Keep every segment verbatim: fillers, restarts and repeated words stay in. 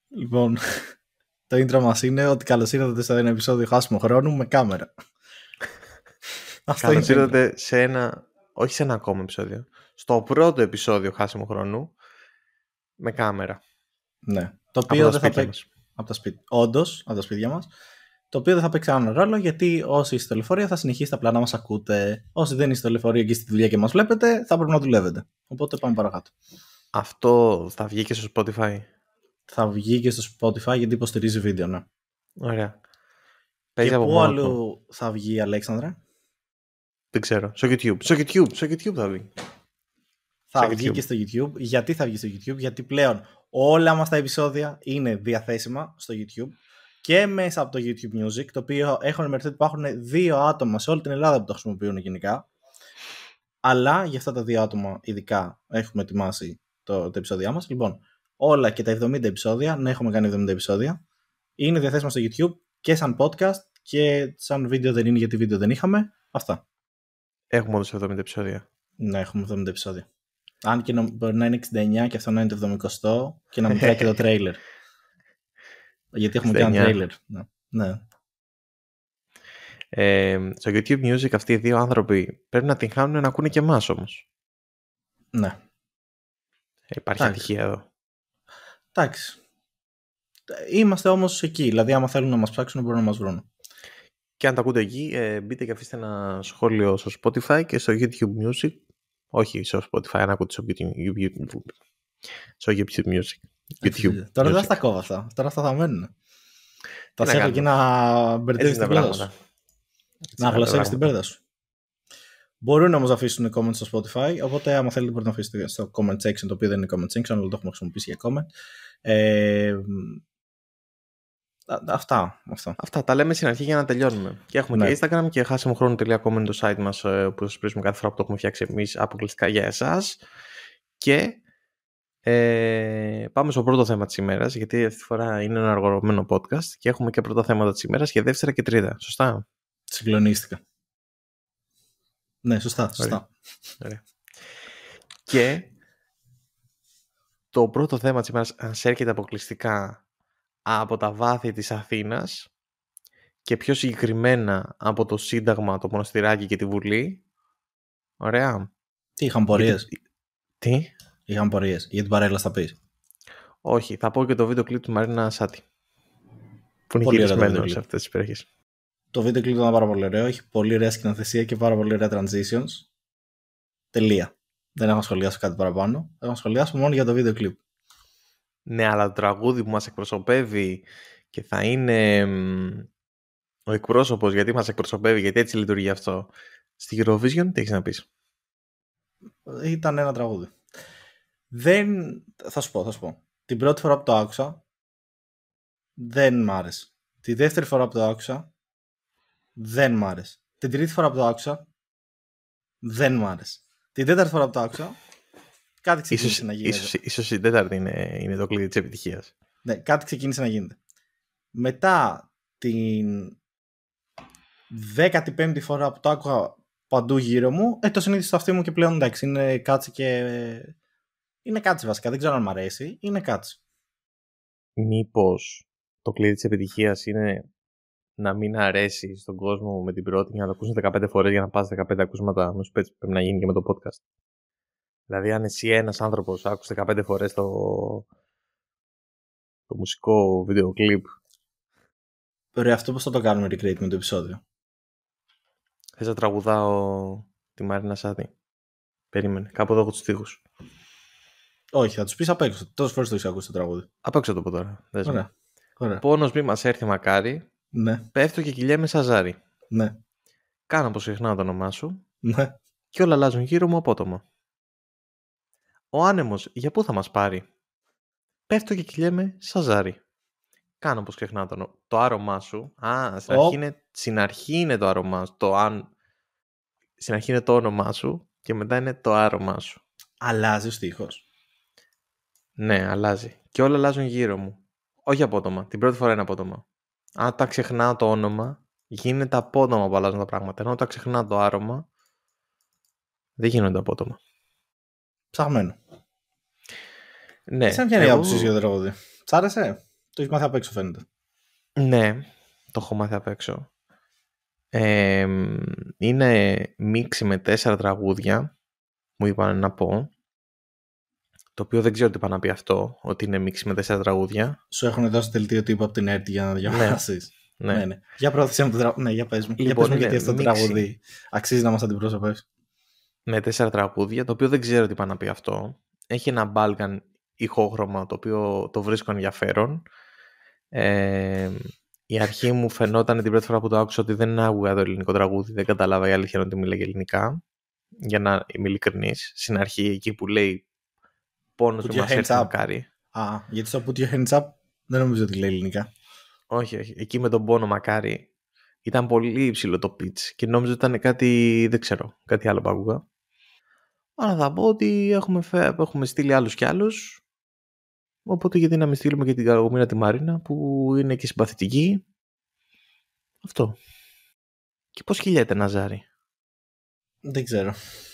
Λοιπόν, το intro μας είναι ότι καλώς ήρθατε σε ένα επεισόδιο Χάσιμο Χρόνου με κάμερα. Καλώς ήρθατε σε ένα, όχι σε ένα ακόμα επεισόδιο, στο πρώτο επεισόδιο Χάσιμο Χρόνου με κάμερα. Ναι, το οποίο δεν θα παίξει από τα σπίτια. Όντως, από τα σπίτια μας. Το οποίο δεν θα παίξει έναν ρόλο, γιατί όσοι είστε στο λεωφορείο θα συνεχίσετε απλά να μας ακούτε. Όσοι δεν είστε στο λεωφορείο και στη δουλειά και μας βλέπετε, θα πρέπει να δουλεύετε. Οπότε πάμε παρακάτω. Αυτό θα βγει και στο Spotify. Θα βγει και στο Spotify γιατί υποστηρίζει βίντεο, ναι. Ωραία. Παίζει και από πού αλλού θα βγει, Αλέξανδρε? Δεν ξέρω. Στο YouTube. Στο YouTube, στο YouTube θα βγει. Θα στο βγει YouTube. Και στο YouTube. Γιατί θα βγει στο YouTube? Γιατί πλέον όλα μας τα επεισόδια είναι διαθέσιμα στο YouTube και μέσα από το YouTube Music, το οποίο έχω ενημερωθεί ότι υπάρχουν δύο άτομα σε όλη την Ελλάδα που το χρησιμοποιούν γενικά. Αλλά για αυτά τα δύο άτομα ειδικά έχουμε ετοιμάσει το, το επεισόδια μας. Λοιπόν, όλα και τα εβδομήντα επεισόδια, να έχουμε κάνει εβδομήντα επεισόδια, είναι διαθέσιμα στο YouTube και σαν podcast και σαν βίντεο δεν είναι, γιατί βίντεο δεν είχαμε. Αυτά. Έχουμε όντως εβδομήντα επεισόδια. Ναι, έχουμε εβδομήντα επεισόδια. Αν και μπορεί να είναι εξήντα εννιά και αυτό να είναι το εβδομηκοστό και να μετράει και το τρέιλερ. Γιατί έχουμε κάνει τρέιλερ. Ναι. ναι. Ε, στο YouTube Music αυτοί οι δύο άνθρωποι πρέπει να την χάνουν να ακούνε και εμάς όμως. Ναι. Ε, υπάρχει ατυχία εδώ. Εντάξει. Είμαστε όμως εκεί. Δηλαδή, άμα θέλουν να μας ψάξουν, μπορούν να μας βρουν. Και αν τα ακούτε εκεί, ε, μπείτε και αφήστε ένα σχόλιο στο Spotify και στο YouTube Music. Όχι στο Spotify, αν ακούτε στο YouTube, στο YouTube Music. YouTube Τώρα music. δεν θα τα κόβω αυτά. Τώρα αυτά θα μένουν. Θα σε εκεί να μπερδεύεις την πέρδα σου. Να γλωσσεύεις την πέρδα σου. Μπορούν όμως να αφήσουν comment στο Spotify, οπότε άμα θέλετε μπορείτε να αφήσετε στο comment section, το οποίο δεν είναι comment section, αλλά το έχουμε χρησιμοποιήσει για comment. Ε, αυτά, αυτά. Αυτά τα λέμε στην αρχή για να τελειώνουμε. Και έχουμε ναι. και Instagram και χάσιμοχρόνο τελεία com είναι το site μας που σας βρίσκουμε κάθε φορά που το έχουμε φτιάξει εμείς αποκλειστικά για εσάς. Και ε, πάμε στο πρώτο θέμα της ημέρας, γιατί αυτή τη φορά είναι ένα αργωμένο podcast και έχουμε και πρώτα θέματα της ημέρας και δεύτερα και τρίτα. Σωστά? Συγκλονίστηκα. Ναι, σωστά, σωστά. Ωραία. Ωραία. Και το πρώτο θέμα της ημέρας μας έρχεται αποκλειστικά από τα βάθη της Αθήνας και πιο συγκεκριμένα από το Σύνταγμα, το Μοναστηράκι και τη Βουλή. Ωραία. Τι, είχαν πορείες? Γιατί... Τι? Είχαν πορείες. Για την παρέλαση θα πεις? Όχι, θα πω και το βίντεο κλιπ του Μαρίνα Σάτι, που είναι γυρισμένο σε αυτές τις περιοχές. Το βίντεο κλιπ ήταν πάρα πολύ ωραίο. Έχει πολύ ωραία σκηνοθεσία και πάρα πολύ ωραία transitions. Τελεία. Δεν έχω σχολιάσει κάτι παραπάνω. Έχω σχολιάσει μόνο για το βίντεο κλιπ. Ναι, αλλά το τραγούδι που μας εκπροσωπεύει και θα είναι ο εκπρόσωπος, γιατί μας εκπροσωπεύει, γιατί έτσι λειτουργεί αυτό, στη Eurovision, τι έχεις να πεις? Ήταν ένα τραγούδι. Δεν... Θα σου πω, θα σου πω. Την πρώτη φορά που το άκουσα, δεν μ' άρεσε. Τη δεύτερη φορά που το άκουσα, δεν μ' άρεσε. Την τρίτη φορά που το άκουσα, δεν μ' άρεσε. Την τέταρτη φορά που το άκουσα, κάτι ξεκίνησε ίσως, να γίνεται. Ίσως, ίσως η τέταρτη είναι, είναι το κλειδί της επιτυχίας. Ναι, κάτι ξεκίνησε να γίνεται. Μετά την δέκατη πέμπτη φορά που το άκουγα παντού γύρω μου, ε, το συνήθισα στο αυτί μου και πλέον εντάξει, είναι κάτσι και... Είναι κάτσι βασικά, δεν ξέρω αν μ' αρέσει, είναι κάτσι. Μήπως το κλειδί της επιτυχίας είναι να μην αρέσει στον κόσμο με την πρώτη για να το ακούσουν δεκαπέντε φορές για να πας δεκαπέντε ακούσματα, νομίζω έτσι πρέπει να γίνει και με το podcast. Δηλαδή αν εσύ ένας άνθρωπος άκουσε δεκαπέντε φορές το, το μουσικό βίντεο κλιπ. Ωραία, αυτό πώς θα το κάνουμε recreate με το επεισόδιο? Θες να τραγουδάω τη Μαρίνα Σάτι? Περίμενε, κάπου εδώ έχω τους στίχους. Όχι, θα τους πεις απ' έξω. Τόσες φορές το έχεις ακούσει το τραγούδι. Απ' έξω το πω τώρα. Ωραία. Ωραία. Πόνος μη μας έρθει μακάρι. Ναι. Πέφτω και κυλιέμαι σαν ζάρι. Ναι. Κάνω πως συχνά το όνομά σου. Ναι. Και όλα αλλάζουν γύρω μου απότομα. Ο άνεμος για πού θα μας πάρει? Πέφτω και κυλιέμαι σαν ζάρι. Κάνω πως ξεχνάω το, το άρωμά σου. Α, στην, oh. αρχή είναι, στην αρχή είναι το άρωμά σου. Το αν... Στην αρχή είναι το όνομά σου και μετά είναι το άρωμά σου. Αλλάζει ο στίχος. Ναι, αλλάζει. Και όλα αλλάζουν γύρω μου. Όχι απότομα. Την πρώτη φορά είναι απότομα. Αν τα ξεχνάω το όνομα, γίνεται απότομα που αλλάζουν τα πράγματα. Ενώ όταν ξεχνάω το άρωμα, δεν γίνονται απότομα. Ψαχμένο. Ναι. Σαν ποια είναι η άποψη για το τραγούδι? Σ' άρεσε? Το έχεις μάθει απ' έξω, φαίνεται. Ναι, το έχω μάθει απ' έξω. Ε, είναι μίξη με τέσσερα τραγούδια, μου είπαν να πω. Το οποίο δεν ξέρω τι είπα να πει αυτό, ότι είναι μίξη με τέσσερα τραγούδια. Σου έχουν δώσει δελτίο τύπου από την ΕΡΤ για να διαβάσεις. Ναι. Ναι, ναι. Για πρόθεσή μου το τραγούδι. Ναι, για πες μου. Λοιπόν, για πες μου γιατί αυτό το τραγούδι αξίζει να μας αντιπροσωπεύσει. Με τέσσερα τραγούδια, το οποίο δεν ξέρω τι είπα να πει αυτό. Έχει ένα Balkan ηχόχρωμα, το οποίο το βρίσκω ενδιαφέρον. Ε, η αρχή μου φαινόταν την πρώτη φορά που το άκουσα ότι δεν άκουγα το ελληνικό τραγούδι, δεν κατάλαβα η αλήθεια ότι μιλάει ελληνικά. Για να είμαι ειλικρινής, στην αρχή εκεί που λέει πόνος με μας έρθει μακάρι. Α, γιατί στο Put Your Hands Up δεν νομίζω ότι λέει ελληνικά. Όχι, όχι. Εκεί με τον πόνο μακάρι ήταν πολύ υψηλό το pitch και νόμιζα ότι ήταν κάτι, δεν ξέρω, κάτι άλλο που άκουγα. Αλλά θα πω ότι έχουμε, φε... έχουμε στείλει άλλους κι άλλους. Οπότε γιατί να μην στείλουμε και την Καραγομήρα τη Μαρίνα που είναι και συμπαθητική. Αυτό. Και πώς κυλιέται ένα ζάρι? Δεν ξέρω.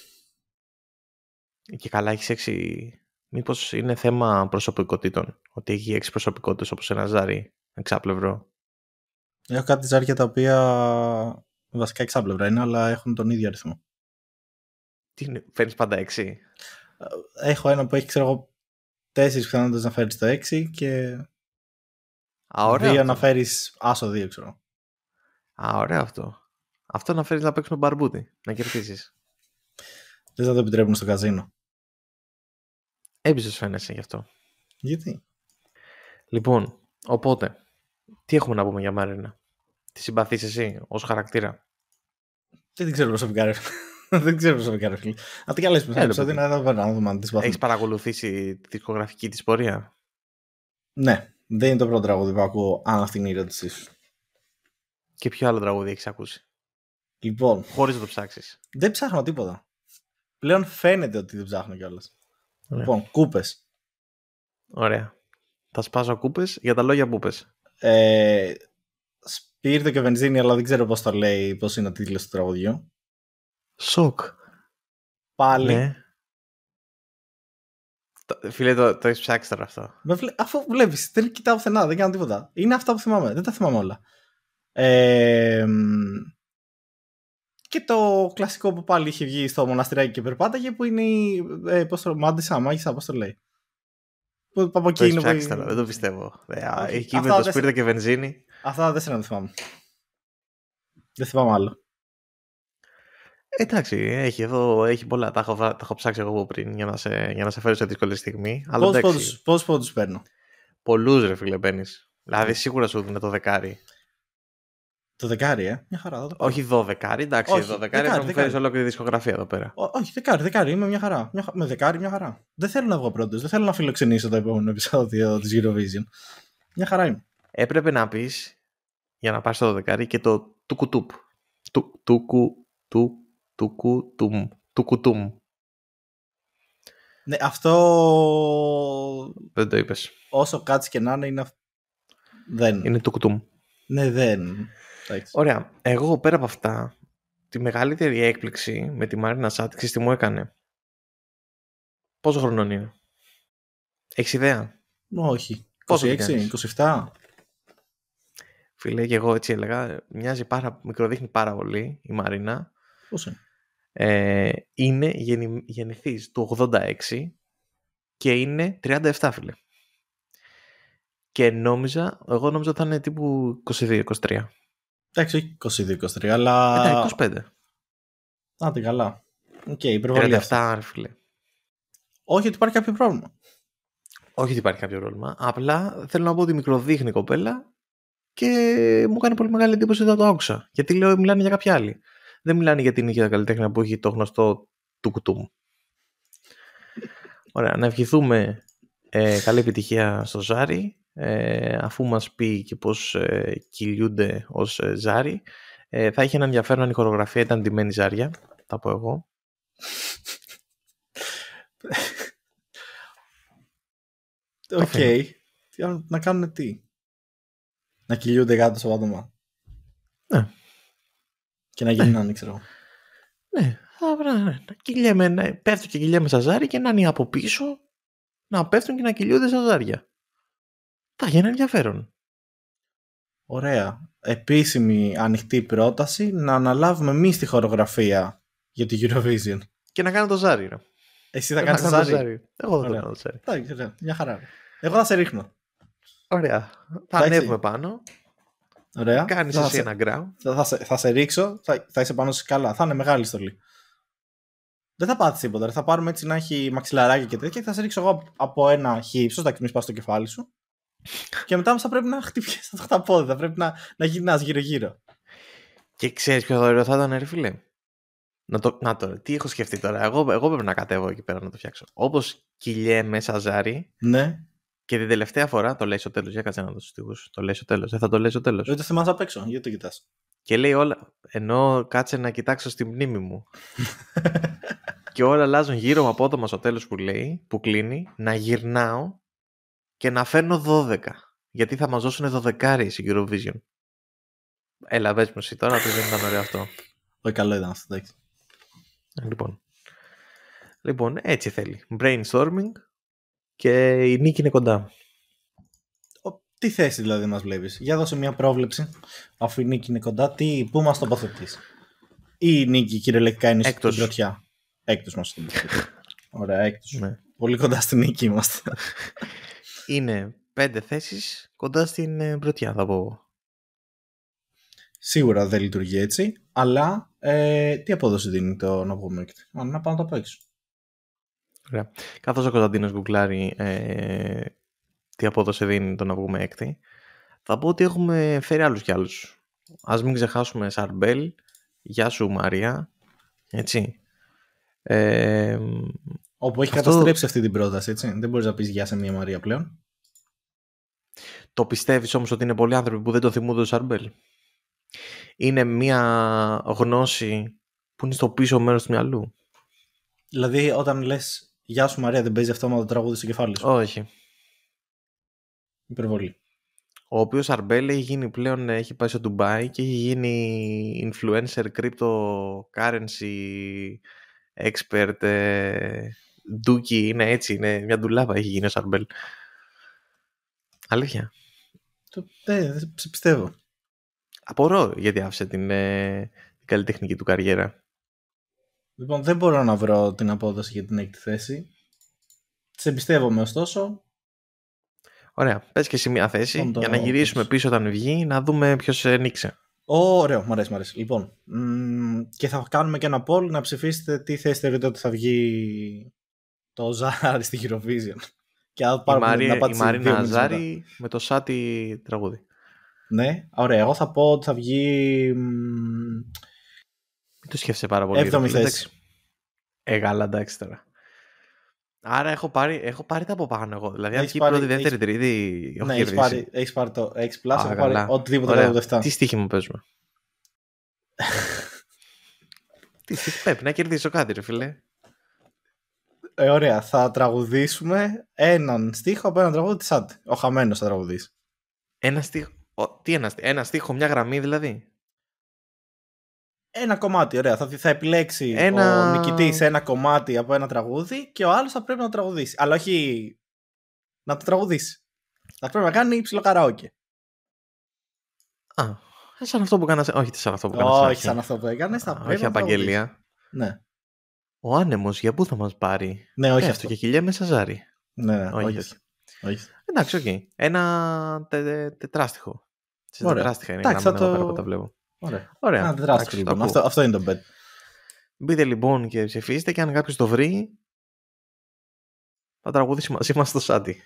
Και καλά έχεις έξι... Μήπως είναι θέμα προσωπικότητων? Ότι έχει έξι προσωπικότητες όπως ένα ζάρι εξάπλευρο. Έχω κάτι ζάρια τα οποία βασικά εξάπλευρα είναι, αλλά έχουν τον ίδιο αριθμό. Τι είναι, φέρνεις πάντα έξι? Έχω ένα που έχει, ξέρω εγώ, τέσσερις πιθανότητες να φέρεις το έξι και Α, ωραίο δύο αυτό. να φέρεις άσο δύο, ξέρω. Α, ωραίο αυτό. Αυτό να φέρεις να παίξουμε μπαρμπούτι, να κερδίσεις. Δεν θα το επιτρέπουν στο καζίνο. Έμπιστος φαίνεσαι γι' αυτό. Γιατί? Λοιπόν, οπότε, τι έχουμε να πούμε για Μαρίνα? Τη συμπαθείς εσύ ως χαρακτήρα? Δεν την ξέρω προσωπικά, ρε. Δεν ξέρω προσωπικά, ρε φίλε. Αν την καλέσουμε στο επεισόδιο να δούμε αν τη συμπαθούμε. Έχεις παρακολουθήσει τη δισκογραφική της πορεία? Ναι, δεν είναι το πρώτο τραγούδι που ακούω, αν αυτή είναι η ερώτησή σου. Και ποιο άλλο τραγούδι έχεις ακούσει? Λοιπόν. Χωρίς να το ψάξεις. Δεν ψάχνω τίποτα. Πλέον φαίνεται ότι δεν ψάχνω κιόλας. Λοιπόν, κούπες. Ωραία. Θα σπάσω κούπες για τα λόγια που πες. Ε, σπίρτο και βενζίνη, αλλά δεν ξέρω πώς το λέει, πώς είναι ο τίτλος του τραγουδιού. Σοκ. Πάλι. Ναι. Φίλε, το, το έχεις ψάξει τώρα αυτό. Βλέ... Αφού βλέπεις, δεν κοιτάω πουθενά, δεν κάνω τίποτα. Είναι αυτά που θυμάμαι, δεν τα θυμάμαι όλα. Ε, και το κλασικό που πάλι είχε βγει στο μοναστηράκι και περπάταγε, που είναι η. Ε, πώς το Μάντισα, Μάγισσα, πώς το λέει. Που, από εκεί το έχεις είναι ψάξει που... τώρα, δεν το πιστεύω. Okay. Εκεί με το σπίρτο και βενζίνη. Αυτά τα τέσσερα δεν θυμάμαι. Δεν θυμάμαι άλλο. Εντάξει, έχει εδώ, έχει πολλά. Τα έχω, τα έχω ψάξει εγώ πριν για να σε, για να σε φέρω σε δύσκολη στιγμή. Πόσους πόντους παίρνω? Πολλούς, ρε φίλε, παίρνεις. Δηλαδή σίγουρα σου δίνει το δεκάρι. Το δεκάρι, ε. Μια χαρά. Το όχι δωδεκάρι, εντάξει. Όχι, δωδεκάρι θα μου φέρεις ολόκληρη δισκογραφία εδώ πέρα. Ό, όχι, δεκάρι, δεκάρι. Είμαι μια χαρά. Μια, με δεκάρι, μια χαρά. Δεν θέλω να βγω πρώτος. Δεν θέλω να φιλοξενήσω το επόμενο επεισόδιο της Eurovision. Μια χαρά είμαι. Έπρεπε να πεις, για να πάρεις το δωδεκάρι, και το τουκουτουπ. Του, τουκου, του, τουκουτουμ. Τουκουτουμ. Ναι, αυτό. Δεν το είπες. Όσο κάτσει και να είναι, είναι. Δεν. Είναι τουκουτουμ. Ναι, δεν. Ωραία. Εγώ πέρα από αυτά, τη μεγαλύτερη έκπληξη με τη Μαρίνα Σάτ, τι μου έκανε? Πόσο χρονών είναι? Έχεις ιδέα? Όχι. είκοσι έξι, είκοσι επτά. Φίλε, και εγώ έτσι έλεγα. Μοιάζει πάρα, μικροδείχνει πάρα πολύ η Μαρίνα. Πώς είναι? Ε, είναι γεννη, γεννηθής του ογδόντα έξι και είναι τριάντα επτά, φίλε. Και νόμιζα, εγώ νόμιζα ότι θα είναι τύπου είκοσι δύο είκοσι τρία. Εντάξει, όχι είκοσι δύο είκοσι τρία, αλλά. Ε, είκοσι πέντε. Άντε καλά. Οκ, okay, υπερβολή. τριάντα επτά, φίλε. Όχι ότι υπάρχει κάποιο πρόβλημα. Όχι ότι υπάρχει κάποιο πρόβλημα. Απλά θέλω να πω ότι μικροδείχνει η κοπέλα και μου έκανε πολύ μεγάλη εντύπωση όταν το άκουσα. Γιατί λέω μιλάνε για κάποια άλλη. Δεν μιλάνε για την ίδια καλλιτέχνη που έχει το γνωστό τουκουτούμ. Ωραία, να ευχηθούμε ε, καλή επιτυχία στο Ζάρι. Ε, αφού μας πει και πώς ε, κυλιούνται ως ε, Ζάρι. Ε, θα είχε ένα ενδιαφέρον αν η χορογραφία ήταν ντυμένη ζάρια. Θα πω εγώ. Οκ. Okay. Να κάνουν τι? Να κυλιούνται κάτω στο πάτωμα. Ναι. Και να γίνουν, ναι. ξέρω. Ναι, θα βρω, ναι. Να κυλιέμαι, να πέφτουν και κυλιέμαι στα ζάρια και να είναι από πίσω να πέφτουν και να κυλιούνται στα ζάρια. Θα γίνει ενδιαφέρον. Ωραία. Επίσημη ανοιχτή πρόταση να αναλάβουμε εμείς τη χορογραφία για τη Eurovision. Και να κάνω το ζάρι. Ρε. Εσύ θα κάνεις το ζάρι. ζάρι. Εγώ θα το κάνω το ζάρι. Εντάξει, μια χαρά. Εγώ θα σε ρίχνω. Ωραία. Θα ανέβουμε πάνω. Ωραία. Κάνεις θα εσύ σε... ένα γκράου. Θα, θα, σε... θα σε ρίξω, θα... θα είσαι πάνω σε καλά. Θα είναι μεγάλη στολή. Δεν θα πάθεις τίποτα. Θα πάρουμε έτσι να έχει μαξιλαράκι και τέτοια και θα σε ρίξω εγώ από ένα χ ύψος, θα κοιμήσεις πάνω στο κεφάλι σου. Και μετά θα πρέπει να χτυπήσεις τα πόδια. Θα πρέπει να, να γυρνάς γύρω-γύρω. Και ξέρεις ποιο ωραίο θα ήταν, ρε φίλε. Να το, να το, τι έχω σκεφτεί τώρα. Εγώ, εγώ πρέπει να κατέβω εκεί πέρα να το φτιάξω. Όπως κυλιέ μέσα ζάρι. Ναι. Και την τελευταία φορά το λέει στο τέλος. Για κάτσε να δω τους στίχους. Το λέει στο τέλος. Δεν θα το λέει στο τέλος. Δεν το θυμάσαι απ' έξω. Γιατί το κοιτάς. Και λέει όλα. Ενώ κάτσε να κοιτάξω στη μνήμη μου. Και όλα αλλάζουν γύρω μου απότομα στο τέλος που λέει. Που κλείνει. Να γυρνάω. Και να φέρνω δώδεκα. Γιατί θα μας δώσουν δωδεκάρι η Eurovision. Έλα, βες μου εσύ τώρα ότι δεν ήταν ωραίο αυτό. Όχι, καλό ήταν αυτό, εντάξει. Λοιπόν. λοιπόν, έτσι θέλει. Brainstorming και η νίκη είναι κοντά. Τι θέση δηλαδή μας βλέπεις? Για δώσε μια πρόβλεψη. Αφού η νίκη είναι κοντά, τι, πού μας τοποθετείς? Ή η νίκη κυριολεκτικά είναι στην πρωτιά? Έκτος μας τοποθετείς. Ωραία, έκτος. Ναι. Πολύ κοντά στην νίκη είμαστε. Είναι πέντε θέσεις κοντά στην πρωτιά, θα πω. Σίγουρα δεν λειτουργεί έτσι, αλλά ε, τι απόδοση δίνει το να βγούμε έκτη? Αν να πάω να το παίξω. Ωραία. Καθώς ο Κωνσταντίνος γκουγκλάρει ε, τι απόδοση δίνει το να βγούμε έκτη, θα πω ότι έχουμε φέρει άλλους κι άλλους. Ας μην ξεχάσουμε Σαρμπέλ, γεια σου Μαρία, έτσι. Ε, Όπου έχει αυτό... καταστρέψει αυτή την πρόταση, έτσι. Δεν μπορείς να πεις γεια σε μια Μαρία πλέον. Το πιστεύεις όμως ότι είναι πολλοί άνθρωποι που δεν το θυμούνται το Σαρμπέλ? Είναι μια γνώση που είναι στο πίσω μέρος του μυαλού. Δηλαδή όταν λες γεια σου Μαρία δεν παίζει αυτόματα το τραγούδι στο κεφάλι σου? Όχι. Υπερβολή. Ο οποίος Σαρμπέλ έχει γίνει πλέον, έχει πάει στο Ντουμπάι και έχει γίνει influencer, cryptocurrency expert, ε, ντούκι, είναι έτσι, είναι μια ντουλάπα έχει γίνει ο Σαρμπέλ. Αλήθεια. Το, ναι, δεν σε πιστεύω. Απορώ γιατί άφησε την, ε, την καλλιτεχνική του καριέρα. Λοιπόν, δεν μπορώ να βρω την απόδοση για την έκτη θέση. Σε εμπιστεύομαι ωστόσο. Ωραία, πες και εσύ μια θέση το... για να γυρίσουμε πίσω όταν βγει, να δούμε ποιος νίξε. Ωραίο, μου αρέσει, μου αρέσει. Λοιπόν, μ, και θα κάνουμε και ένα poll να ψηφίσετε τι θέση θεωρείτε ότι θα βγει το Ζάρι στη Eurovision. Και η, Μαρία, η Μαρίνα Αζάρη με το Σάτι τραγούδι. Ναι, ωραία. Εγώ θα πω ότι θα βγει... Μην το σκέφτεσαι πάρα πολύ. Έβδομη θέση. Ε, καλά, εντάξει τώρα. Άρα έχω πάρει, έχω πάρει τα από πάνω εγώ. Δηλαδή, αν βγει πρώτη, δεύτερη, έχεις... τρίτη. Ναι, έχεις πάρει, έχεις πάρει το X Plus, έχω πάρει οτιδήποτε κάτω από δευτά. Τι στοίχημα παίζουμε? Τι στοίχημα πρέπει να κερδίσω κάτι, ρε φίλε. Ε, ωραία, θα τραγουδήσουμε έναν στίχο από έναν τραγούδι της Άντε. Ο χαμένος θα τραγουδήσει. Ένα στίχο. Ο, τι ένα στίχο, ένα στίχο, μια γραμμή δηλαδή. Ένα κομμάτι, ωραία. Θα, θα επιλέξει ένα... ο νικητής ένα κομμάτι από ένα τραγούδι και ο άλλος θα πρέπει να το τραγουδήσει. Αλλά όχι να το τραγουδήσει. Θα πρέπει να κάνει υψηλό καραόκε. Α, σαν αυτό που έκανα. Όχι, σαν αυτό που έκανα. Όχι, σαν αυτό που έκανε. Όχι, απαγγελία. Ναι. Ο άνεμος για πού θα μας πάρει? Ναι, όχι ε, αυτό. Και χιλιά μέσα ζάρι. Ναι, ναι, όχι. όχι. όχι. όχι. Εντάξει, οκ. Okay. Ένα τε, τε, τετράστιχο. Σε τετράστιχα είναι. Εντάξει, θα το... πέρα που τα βλέπω. Ωραία. Ωραία. Ένα τετράστιχο, λοιπόν. Αυτό, αυτό είναι το bet. Μπείτε λοιπόν και ψηφίστε και αν κάποιος το βρει θα τραγουδήσει μαζί μας στο Σάντι.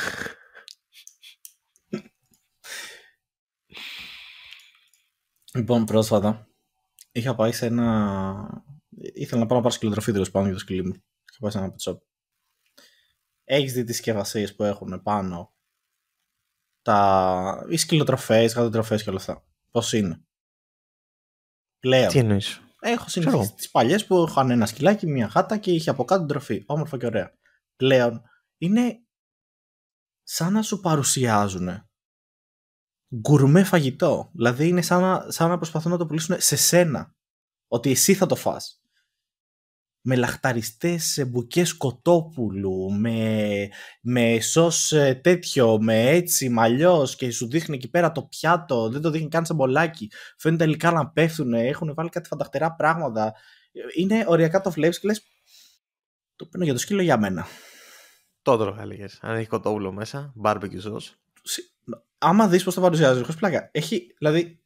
Λοιπόν, πρόσφατα είχα πάει σε ένα... Ήθελα να πάω να πάρω σκυλοτροφή τέλος πάντων για το σκυλί μου. Είχα πάει σε ένα pet shop. Έχεις δει τις συσκευασίες που έχουν πάνω τα... οι σκυλοτροφές, γατοτροφές και όλα αυτά? Πώς είναι πλέον? Τι εννοείς? Έχω συνηθίσει τις παλιές που είχαν ένα σκυλάκι, μια γάτα και είχε από κάτω τροφή. Όμορφα και ωραία. Πλέον είναι σαν να σου παρουσιάζουν γκουρμέ φαγητό. Δηλαδή είναι σαν να, σαν να προσπαθούν να το πουλήσουν σε σένα. Ότι εσύ θα το φας. με λαχταριστές μπουκές κοτόπουλου, με, με σως τέτοιο, με έτσι, μαλλιός και σου δείχνει εκεί πέρα το πιάτο, δεν το δείχνει καν σαν μπολάκι, φαίνεται υλικά να πέφτουν, έχουν βάλει κάτι φανταχτερά πράγματα. Είναι οριακά το βλέπεις και λες, το παίρνω για το σκύλο για μένα. Το τρώγα, έλεγες. Αν έχει κοτόπουλο μέσα, barbecue sauce. Άμα δεις πώς το παρουσιάζει, έχω πλάκα. Έχει, δηλαδή,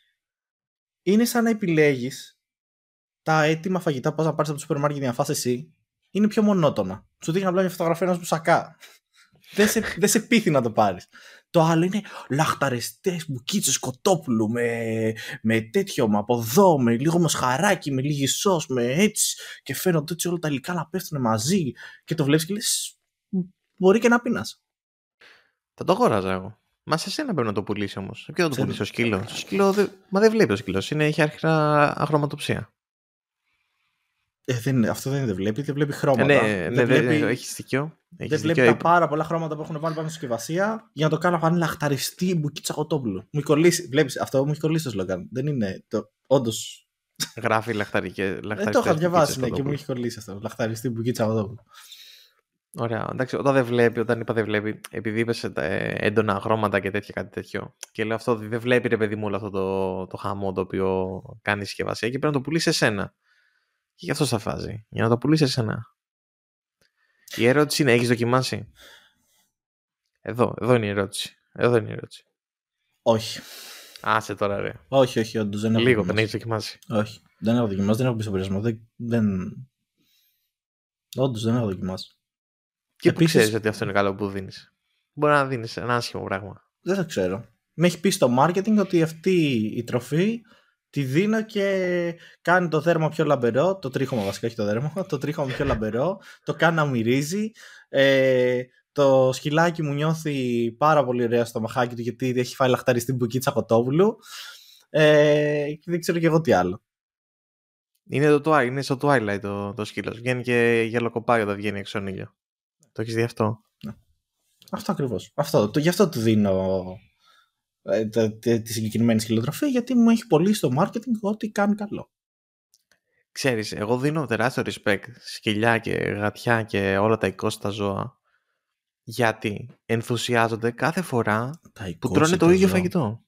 είναι σαν να επιλέγεις τα έτοιμα φαγητά που πας να πάρεις από το σούπερ μάρκετ για να φας εσύ. Είναι πιο μονότονα. Σου δείχνει απλά μια φωτογραφία ενός μουσακά. δεν, σε, δεν σε πείθει να το πάρεις. Το άλλο είναι λαχταριστές μπουκίτσες κοτόπουλου με, με τέτοιο, με από εδώ, με λίγο μοσχαράκι, με λίγη σως, με έτσι. Και φαίνονται έτσι όλα τα υλικά να πέφτουν μαζί. Και το βλέπεις και λες, μπορεί και να πίνας. Θα το αγόραζα εγώ. Μα σε σένα πρέπει να το πουλήσει όμως. Ποιο θα το πουλήσει, ο σκύλο. Το σκύλο δε... Μα δεν βλέπει ο σκύλος. Είναι, έχει αρχικά αχρωματοψία. Ε, δεν, αυτό δεν, δεν βλέπει, δεν βλέπει χρώματα. Ε, ναι, δεν ναι, βλέπει, δεν έχει στοιχείο. Δεν βλέπει τα πάρα πολλά χρώματα που έχουν βάλει πάνω στη συσκευασία για να το κάνω να φανεί λαχταριστή μπουκίτσα κοτόπουλου. Μου κολλήσει, βλέπεις, αυτό μου έχει κολλήσει το σλόγγαν. Δεν είναι το. Όντως. Γράφει λαχταρικές. Δεν το είχα διαβάσει, ναι, και μου έχει κολλήσει αυτό. Λαχταριστή μπουκίτσα κοτόπουλου. Ωραία. Εντάξει, όταν δεν βλέπει, όταν είπα δεν βλέπει, επειδή είπε έντονα χρώματα και τέτοια κάτι τέτοιο. Και λέω αυτό δεν βλέπει, ρε παιδί μου, όλο αυτό το, το χαμό το οποίο κάνει η συσκευασία και πρέπει να το πουλήσει εσένα. Και γι' αυτό στα φάζει. Για να το πουλήσει εσένα. Η ερώτηση είναι, έχεις δοκιμάσει? Εδώ, εδώ είναι η ερώτηση. Εδώ είναι η ερώτηση. Όχι. Άσε τώρα, ρε. Όχι, όχι, όντως δεν έχω. Λίγο, δεν έχεις δοκιμάσει. Όχι. Δεν έχω δοκιμάσει, δεν έχω μπει στο πειρασμό. Δεν... δεν... Όντως δεν έχω δοκιμάσει. Και επίσης... πού ξέρεις ότι αυτό είναι καλό που δίνεις? Μπορεί να δίνεις ένα άσχημο πράγμα. Δεν το ξέρω. Με έχει πει στο marketing ότι αυτή η τροφή τη δίνω και κάνει το δέρμα πιο λαμπερό, το τρίχωμα βασικά, όχι το δέρμα, το τρίχωμα πιο λαμπερό, το κάνει να μυρίζει, ε, το σκυλάκι μου νιώθει πάρα πολύ ωραία στο μαχάκι του γιατί έχει φάει λαχταριστή μπουκίτσα κοτόπουλου, ε, και δεν ξέρω και εγώ τι άλλο. Είναι, το, είναι στο Twilight το, το σκύλος, βγαίνει και γελοκοπάει όταν βγαίνει έξω ήλιο. Το έχεις δει αυτό? Ναι. Αυτό ακριβώς, αυτό, το, γι' αυτό του δίνω τη συγκεκριμένη σκυλοτροφή, γιατί μου έχει πολύ στο marketing ότι κάνει καλό. Ξέρεις, εγώ δίνω τεράστιο respect σκυλιά και γατιά και όλα τα εικόσιτα ζώα, γιατί ενθουσιάζονται κάθε φορά που τρώνε το ίδιο ζώα. Φαγητό.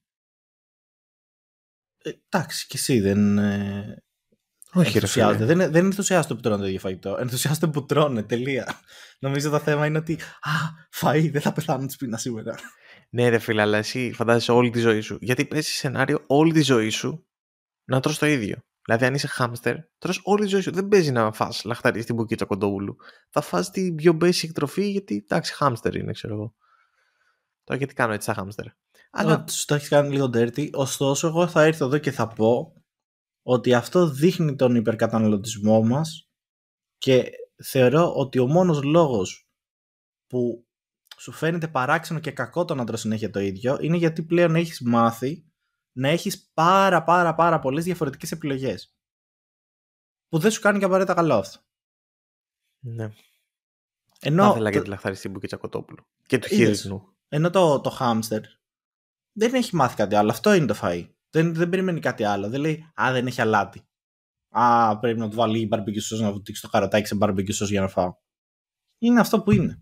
Ε, εντάξει, και εσύ δεν ε, όχι, ενθουσιάζονται. Δεν, δεν ενθουσιάζονται που τρώνε το ίδιο φαγητό. Ενθουσιάζονται που τρώνε, τελεία. Νομίζω το θέμα είναι ότι α, φαΐ, δεν θα πεθάνω της πείνας σήμερα. Ναι ρε φίλε, αλλά εσύ φαντάζεσαι όλη τη ζωή σου. Γιατί πες σενάριο όλη τη ζωή σου να τρως το ίδιο. Δηλαδή αν είσαι χάμστερ, τρως όλη τη ζωή σου. Δεν παίζει να φας λαχταρί στην μπουκίτσα κοντόπουλου. Θα φας την πιο basic τροφή γιατί εντάξει χάμστερ είναι, ξέρω εγώ. Τώρα γιατί κάνω έτσι σαν χάμστερ. Αλλά σου το έχεις κάνει λίγο dirty. Ωστόσο εγώ θα έρθω εδώ και θα πω ότι αυτό δείχνει τον υπερκαταναλωτισμό μας και θεωρώ ότι ο μόνος λόγος που σου φαίνεται παράξενο και κακό το να τρως συνέχεια το ίδιο είναι γιατί πλέον έχεις μάθει να έχεις πάρα πάρα πάρα πολλές διαφορετικές επιλογές που δεν σου κάνει και απαραίτητα καλό αυτό. Ναι. Ενώ θα ήθελα και τη λαχταριστή μπουκίτσα κοτόπουλου και του χείρισνου. Ενώ το, το χάμστερ δεν έχει μάθει κάτι άλλο. Αυτό είναι το φαΐ. Δεν, δεν περιμένει κάτι άλλο. Δεν λέει α, δεν έχει αλάτι. Α, πρέπει να του βάλει barbecue sauce, να βουτήξει το καροτάκι σε barbecue sauce για να φάω. Είναι αυτό που είναι.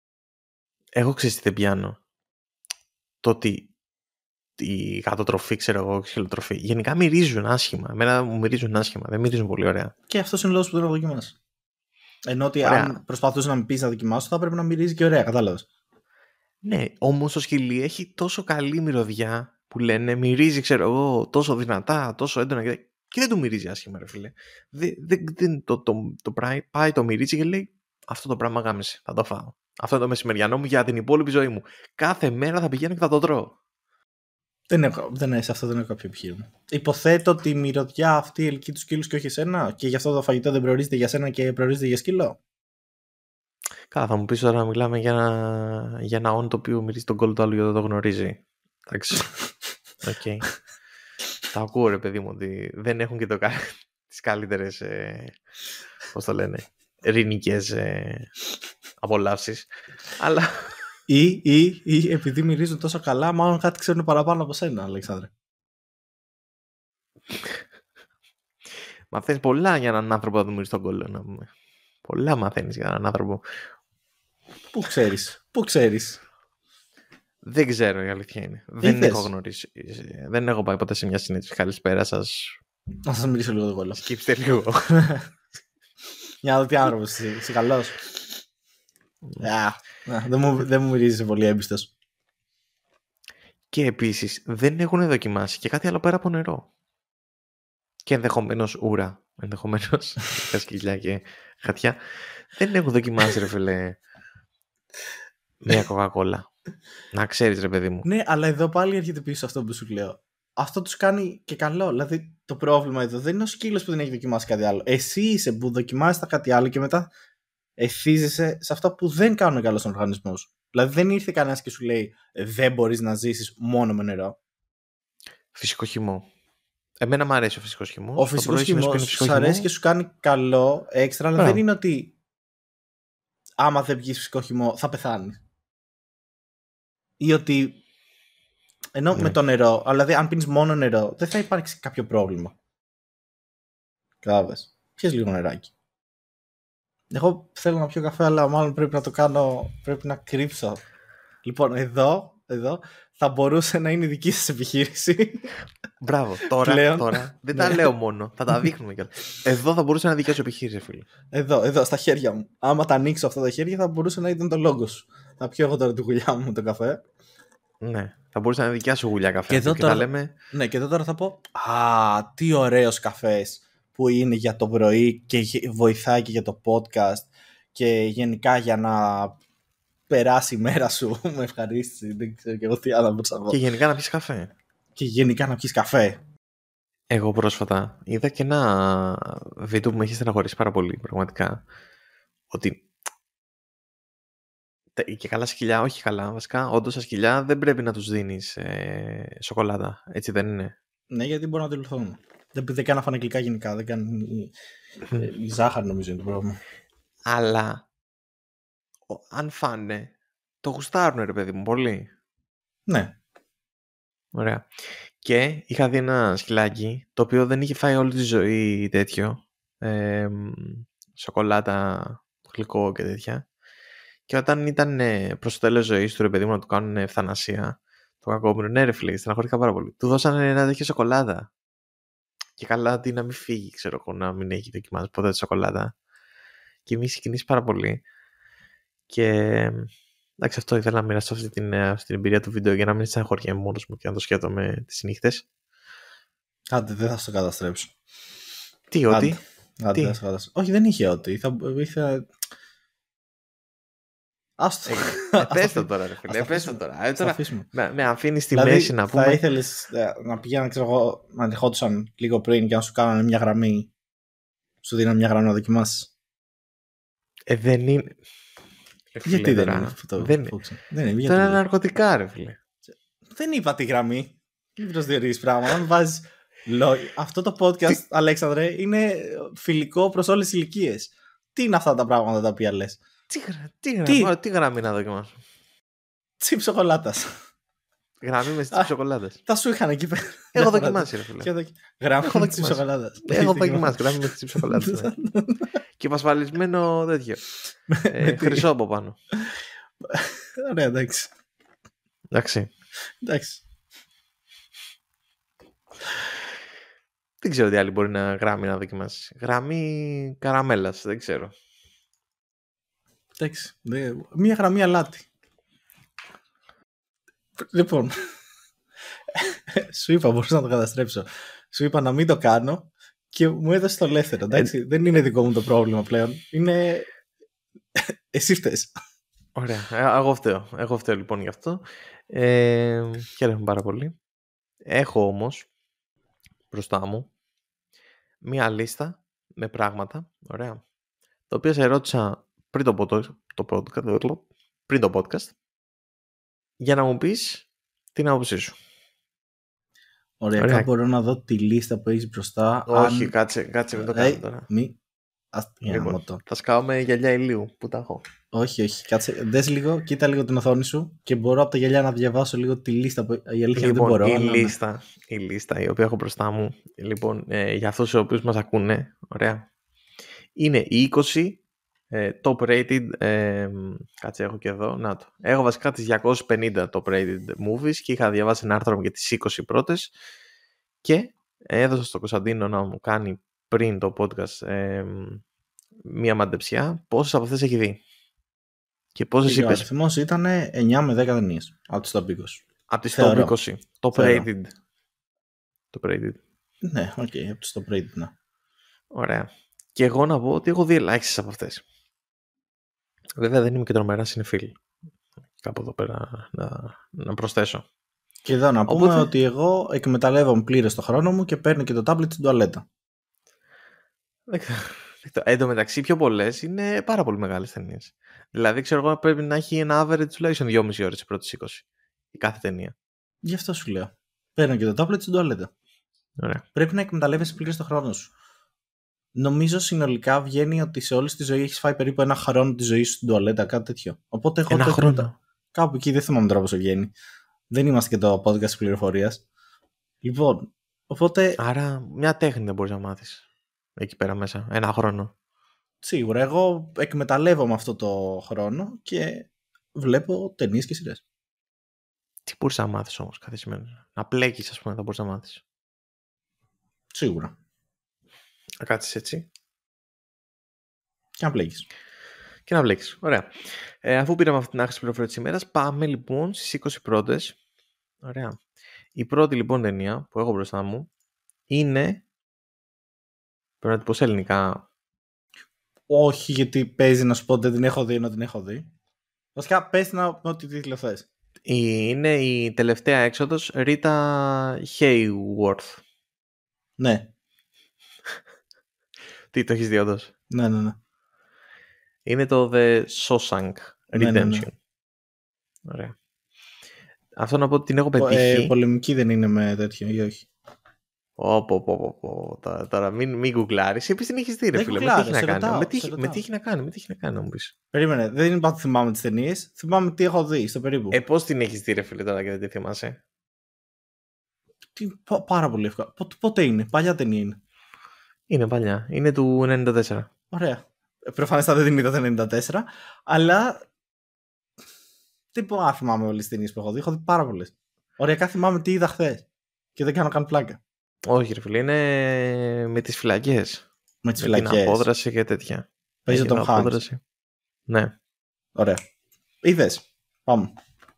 Εγώ ξέρεις τι δεν πιάνω. Το ότι η γατοτροφή, ξέρω εγώ, η ξυλοτροφή, γενικά μυρίζουν άσχημα. Εμένα μου μυρίζουν άσχημα. Δεν μυρίζουν πολύ ωραία. Και αυτό είναι ο λόγος που δεν έχω δοκιμάσει. Ενώ ότι ωραία. Αν προσπαθούσε να με πει να δοκιμάσω, θα πρέπει να μυρίζει και ωραία, κατάλαβες. Ναι, όμως το σκυλί έχει τόσο καλή μυρωδιά που λένε μυρίζει, ξέρω εγώ, τόσο δυνατά, τόσο έντονα και, και δεν του μυρίζει άσχημα, ρε φίλε. Δεν, δεν, δεν, το, το, το, το πάει, το μυρίζει και λέει αυτό το πράγμα γάμισε, θα το φάω. Αυτό είναι το μεσημεριανό μου για την υπόλοιπη ζωή μου. Κάθε μέρα θα πηγαίνω και θα το τρώω. Δεν έχω, δεν, σε αυτό δεν έχω κάποιο επιχείρημα. Υποθέτω ότι η μυρωδιά αυτή ελκύει του σκύλους και όχι εσένα, και γι' αυτό το φαγητό δεν προορίζεται για σένα και προορίζεται για σκύλο. Καλά, θα μου πεις τώρα να μιλάμε για ένα, για ένα όν το οποίο μυρίζει τον κόλλο του άλλου γιατί δεν το γνωρίζει. Εντάξει. Οκ. Okay. Τα ακούω, ρε παιδί μου, ότι δεν έχουν και το, τις καλύτερες, ε, πώς το λένε, ειρηνικές ε, απολαύσεις. Αλλά... Ή, ή, ή επειδή μυρίζουν τόσο καλά, μάλλον κάτι ξέρουν παραπάνω από σένα, Αλέξανδρε. Μαθαίνεις πολλά για έναν άνθρωπο να του μυρίσει τον κόλλο. Να πούμε. Πολλά μαθαίνεις για έναν άνθρωπο. Πού ξέρεις, πού ξέρεις. Δεν ξέρω, η αλήθεια είναι. Δεν Είδες. έχω γνωρίσει. Δεν έχω πάει ποτέ σε μια συνέντευξη. Καλησπέρα σας. Να σας μιλήσω λίγο το κόλλο. Σκύψτε λίγο. Για να δω τι άνθρωπος είσαι. Είσαι καλός. Yeah. Δεν μου, δεν μου μυρίζεις πολύ έμπιστος. Και επίσης δεν έχουν δοκιμάσει και κάτι άλλο πέρα από νερό. Και ενδεχομένως ούρα. Ενδεχομένως σκυλιά και χατιά. Δεν έχουν δοκιμάσει, ρε φίλε, μια κοκακόλα. Να ξέρεις, ρε παιδί μου. Ναι, αλλά εδώ πάλι έρχεται πίσω αυτό που σου λέω. Αυτό τους κάνει και καλό. Δηλαδή το πρόβλημα εδώ δεν είναι ο σκύλος που δεν έχει δοκιμάσει κάτι άλλο. Εσύ είσαι που δοκιμάζεις τα κάτι άλλο και μετά εθίζεσαι σε αυτά που δεν κάνουν καλό στον οργανισμό σου. Δηλαδή δεν ήρθε κανένας και σου λέει δεν μπορείς να ζήσεις μόνο με νερό. Φυσικό χυμό. Εμένα μου αρέσει ο φυσικός χυμός. Ο φυσικός χυμός σου αρέσει και σου κάνει καλό έξτρα, αλλά δεν είναι ότι άμα δεν πιεις φυσικό χυμό θα πεθάνει. Ή ότι ενώ ναι. με το νερό, δηλαδή αν πίνεις μόνο νερό δεν θα υπάρξει κάποιο πρόβλημα. Κατάλαβες. Πιες λίγο νεράκι. Εγώ θέλω να πιω καφέ, αλλά μάλλον πρέπει να το κάνω, πρέπει να κρύψω. Λοιπόν, εδώ, εδώ θα μπορούσε να είναι η δική σας επιχείρηση. Μπράβο, τώρα, Πλέον, τώρα δεν τα λέω μόνο, θα τα δείχνουμε κιόλας. Εδώ θα μπορούσε να είναι δική σου επιχείρηση, φίλε. Εδώ, εδώ, στα χέρια μου. Άμα τα ανοίξω αυτά τα χέρια θα μπορούσε να ήταν το λόγο σου. Θα πιω εγώ τώρα τη γουλιά μου τον καφέ. Ναι, θα μπορούσε να είναι δικιά σου γουλιά καφέ. Και εδώ, και τώρα, λέμε... ναι, και εδώ τώρα θα πω, α, τι ωραίος καφές που είναι για το πρωί και βοηθάει και για το podcast και γενικά για να περάσει η μέρα σου με ευχαρίστηση. Δεν ξέρω και εγώ τι άλλο μπορούσα να πω. Και γενικά να πιεις καφέ. Και γενικά να πιεις καφέ. Εγώ πρόσφατα είδα και ένα βίντεο που με έχει στεναχωρήσει πάρα πολύ, πραγματικά. Ότι και καλά σκυλιά, όχι καλά βασικά, όντως τα σκυλιά δεν πρέπει να τους δίνεις ε, σοκολάτα, έτσι δεν είναι? Ναι, γιατί μπορεί να δηλωθούν. Δεν, δεν κάνουν φάνε γλυκά γενικά, δεν κάνουν η, η ζάχαρη νομίζω είναι το πρόβλημα. Αλλά ο, αν φάνε, το γουστάρουν ρε παιδί μου πολύ. Ναι. Ωραία. Και είχα δει ένα σκυλάκι το οποίο δεν είχε φάει όλη τη ζωή τέτοιο ε, σοκολάτα, γλυκό και τέτοια. Και όταν ήταν προς το τέλος ζωής του ρε παιδί μου να του κάνουν ευθανασία, το κακόμοιρο, ναι ρε φίλε, στεναχωρήθηκα πάρα πολύ. Του δώσανε ένα τέτοιο σοκολάτα. Και καλά ότι να μην φύγει, ξέρω εγώ, να μην έχει δοκιμάσει ποτέ τη σοκολάτα. Και με είχε συγκινήσει πάρα πολύ. Και εντάξει, αυτό ήθελα να μοιραστώ αυτή την, αυτή την εμπειρία του βίντεο για να μην στεναχωριέμαι μόνος μου και να το σκέφτομαι τις νύχτες. Άντε, δεν θα στο καταστρέψω. Τι, ότι? Άντε, άντε, Τι? Δεν όχι, δεν είχε ότι. Θα, είχε... Άστο. Ε, πες το τώρα, ρε φίλε. Πες το τώρα. Ε, τώρα με, με αφήνεις στη δηλαδή, μέση να πούμε. Θα ήθελες να πηγαίνουν, ξέρω εγώ, να ερχόντουσαν λίγο πριν και να σου κάνανε μια γραμμή. Σου δίνανε μια γραμμή να δοκιμάσεις. Ε, δεν είναι. Φίλε, γιατί δεν είναι αυτό? Δεν είναι. Είναι ναρκωτικά, ρε φίλε. Δεν είπα τη γραμμή. Μην προσδιορίζεις πράγματα. Αν βάζεις λόγια. Αυτό το podcast, τι... Αλέξανδρε, είναι φιλικό προς όλες τις ηλικίες. Τι είναι αυτά τα πράγματα τα οποία λες? Τι, τι, τι? τι γραμμή να δοκιμάσω? Τσιπ σοκολάτας. Γραμμή με τσιπ σοκολάτας. Τα σου είχαν εκεί πέρα. Έχω δοκιμάσει, ρε φίλε. Γραμμή με τσιπ σοκολάτας. Έχω δοκιμάσει γραμμή με τσιπ σοκολάτας. Και πασφαλισμένο τέτοιο. Χρυσό από πάνω. Ωραία, εντάξει. Εντάξει. Εντάξει. Δεν ξέρω τι άλλη μπορεί να γράμμει να δοκιμάσει. Γραμμή καραμέλας, δεν ξέρω. Εντάξει. Μία γραμμή αλάτι. Λοιπόν. Σου είπα, μπορούσα να το καταστρέψω. Σου είπα να μην το κάνω και μου έδωσε το ελεύθερο. Εντάξει. Ε... Δεν είναι δικό μου το πρόβλημα πλέον. Είναι. Εσύ φταίς. Ωραία. Εγώ φταίω. Εγώ φταίω λοιπόν γι' αυτό. Ε... Χαίρομαι πάρα πολύ. Έχω όμως μπροστά μου μία λίστα με πράγματα, ωραία, τα οποία σε ρώτησα πριν το, το, το, podcast, πριν το podcast για να μου πεις την άποψή σου. Ωραία, ωραία. Μπορώ να δω τη λίστα που έχεις μπροστά. Όχι, αν... κάτσε, κάτσε, μην το κάνω τώρα. Μη... Ας... Λοιπόν, θα σκάω με γυαλιά ηλίου που τα έχω. Όχι, όχι. Κάτσε, δες λίγο, κοίτα λίγο την οθόνη σου και μπορώ από τα γυαλιά να διαβάσω λίγο τη λίστα. Που, η αλήθεια λοιπόν, δεν μπορώ. η, αλλά, λίστα, ναι. η λίστα η οποία έχω μπροστά μου, λοιπόν, ε, για αυτούς οι οποίους μας ακούνε, ωραία, είναι οι είκοσι ε, top rated, ε, κάτσε έχω και εδώ, να το. Έχω βασικά τις διακόσιες πενήντα top rated movies και είχα διαβάσει ένα άρθρο για τις είκοσι πρώτες και έδωσα στον Κωνσταντίνο να μου κάνει πριν το podcast ε, μία μαντεψιά πόσες από αυτές έχει δει. Και πόσες είπες? Ο αριθμός ήταν εννιά με δέκα ταινίες από τις top είκοσι. Από τις top είκοσι. Top rated. Top rated. Ναι, οκ, okay, από τις top rated, ναι. Ωραία. Και εγώ να πω ότι έχω δει ελάχιστες από αυτές. Βέβαια δεν είμαι και τρομερά συνεφίλ. Κάπου εδώ πέρα να, να προσθέσω. Και εδώ να πούμε Οπότε... ότι εγώ εκμεταλλεύομαι πλήρως το χρόνο μου και παίρνω και το tablet στην τουαλέτα. Εν τω μεταξύ, πιο πολλές είναι πάρα πολύ μεγάλες ταινίες. Δηλαδή, ξέρω εγώ, πρέπει να έχει ένα average τουλάχιστον δυόμιση ώρες οι πρώτες είκοσι η κάθε ταινία. Γι' αυτό σου λέω. Παίρνω και το tablet στην τουαλέτα. Ωραία. Πρέπει να εκμεταλλεύεσαι πλήρως το χρόνο σου. Νομίζω συνολικά βγαίνει ότι σε όλη τη ζωή έχεις φάει περίπου ένα χρόνο τη ζωή σου στην τουαλέτα, κάτι τέτοιο. Οπότε έχω ένα το χρόνο. εκμετα... Κάπου εκεί δεν θυμάμαι τώρα πώς βγαίνει. Δεν είμαστε και το podcast πληροφορίας. Λοιπόν, οπότε. Άρα, μια τέχνη δεν μπορείς να μάθεις εκεί πέρα μέσα. Ένα χρόνο. Σίγουρα. Εγώ εκμεταλλεύομαι αυτό το χρόνο και βλέπω ταινίες και σειρές. Τι μπορείς να μάθεις όμως κάθε σημαίνει? Να πλέκεις, ας πούμε, θα μπορείς να μάθεις. Σίγουρα. Να κάτσεις έτσι. Και να πλέκεις. Και να βλέξεις. Ωραία. Ε, αφού πήραμε αυτή την άχρηστη πληροφορία της ημέρας, πάμε λοιπόν στις είκοσι πρώτες. Ωραία. Η πρώτη λοιπόν ταινία που έχω μπροστά μου είναι. Πρέπει να την πω σε ελληνικά. Όχι, γιατί παίζει να σου πω δεν την έχω δει, ενώ την έχω δει. Βασικά, πες να πω ό,τι τίτλο θες. Είναι η τελευταία έξοδος Rita Hayworth. Ναι. Τι, το έχεις δει όντως? Ναι, ναι, ναι. Είναι το The Shawshank Redemption. Ναι, ναι, ναι. Ωραία. Αυτό να πω ότι την έχω πετύχει. Ε, πολεμική δεν είναι με τέτοιο ή όχι? Πω, πω, πω, πω. Τώρα, τώρα μην, μην γκουγκλάρεις. Επίσης την έχεις δει, ρε φίλε. Με τι έχει να κάνει. Με τι, με τι έχει να κάνει, με τι έχει να κάνει να μου πεις. Περίμενε, δεν είπα ότι θυμάμαι τις ταινίες. Θυμάμαι τι έχω δει στο περίπου. Ε, πώς την έχεις δει, ρε φίλε, τώρα και δεν τη θυμάσαι? Τι, πα, πάρα πολύ εύκολα. Πότε, πότε είναι, παλιά ταινία είναι? Είναι παλιά. Είναι του ενενήντα τέσσερα. Ωραία. Προφανέστατα δεν την είδα το ενενήντα τέσσερα, αλλά δεν μπορώ να θυμάμαι όλες τις ταινίες που έχω δει. Έχω δει πάρα πολλές. Οριακά θυμάμαι τι είδα χθες. Και δεν κάνω καν πλάκα. Όχι, ρε φίλε, είναι με τις φυλακές. Με τις φυλακές. Την απόδραση και τέτοια. Παίζει τον Hanks. Ναι. Ωραία. Είδες. Πάμε.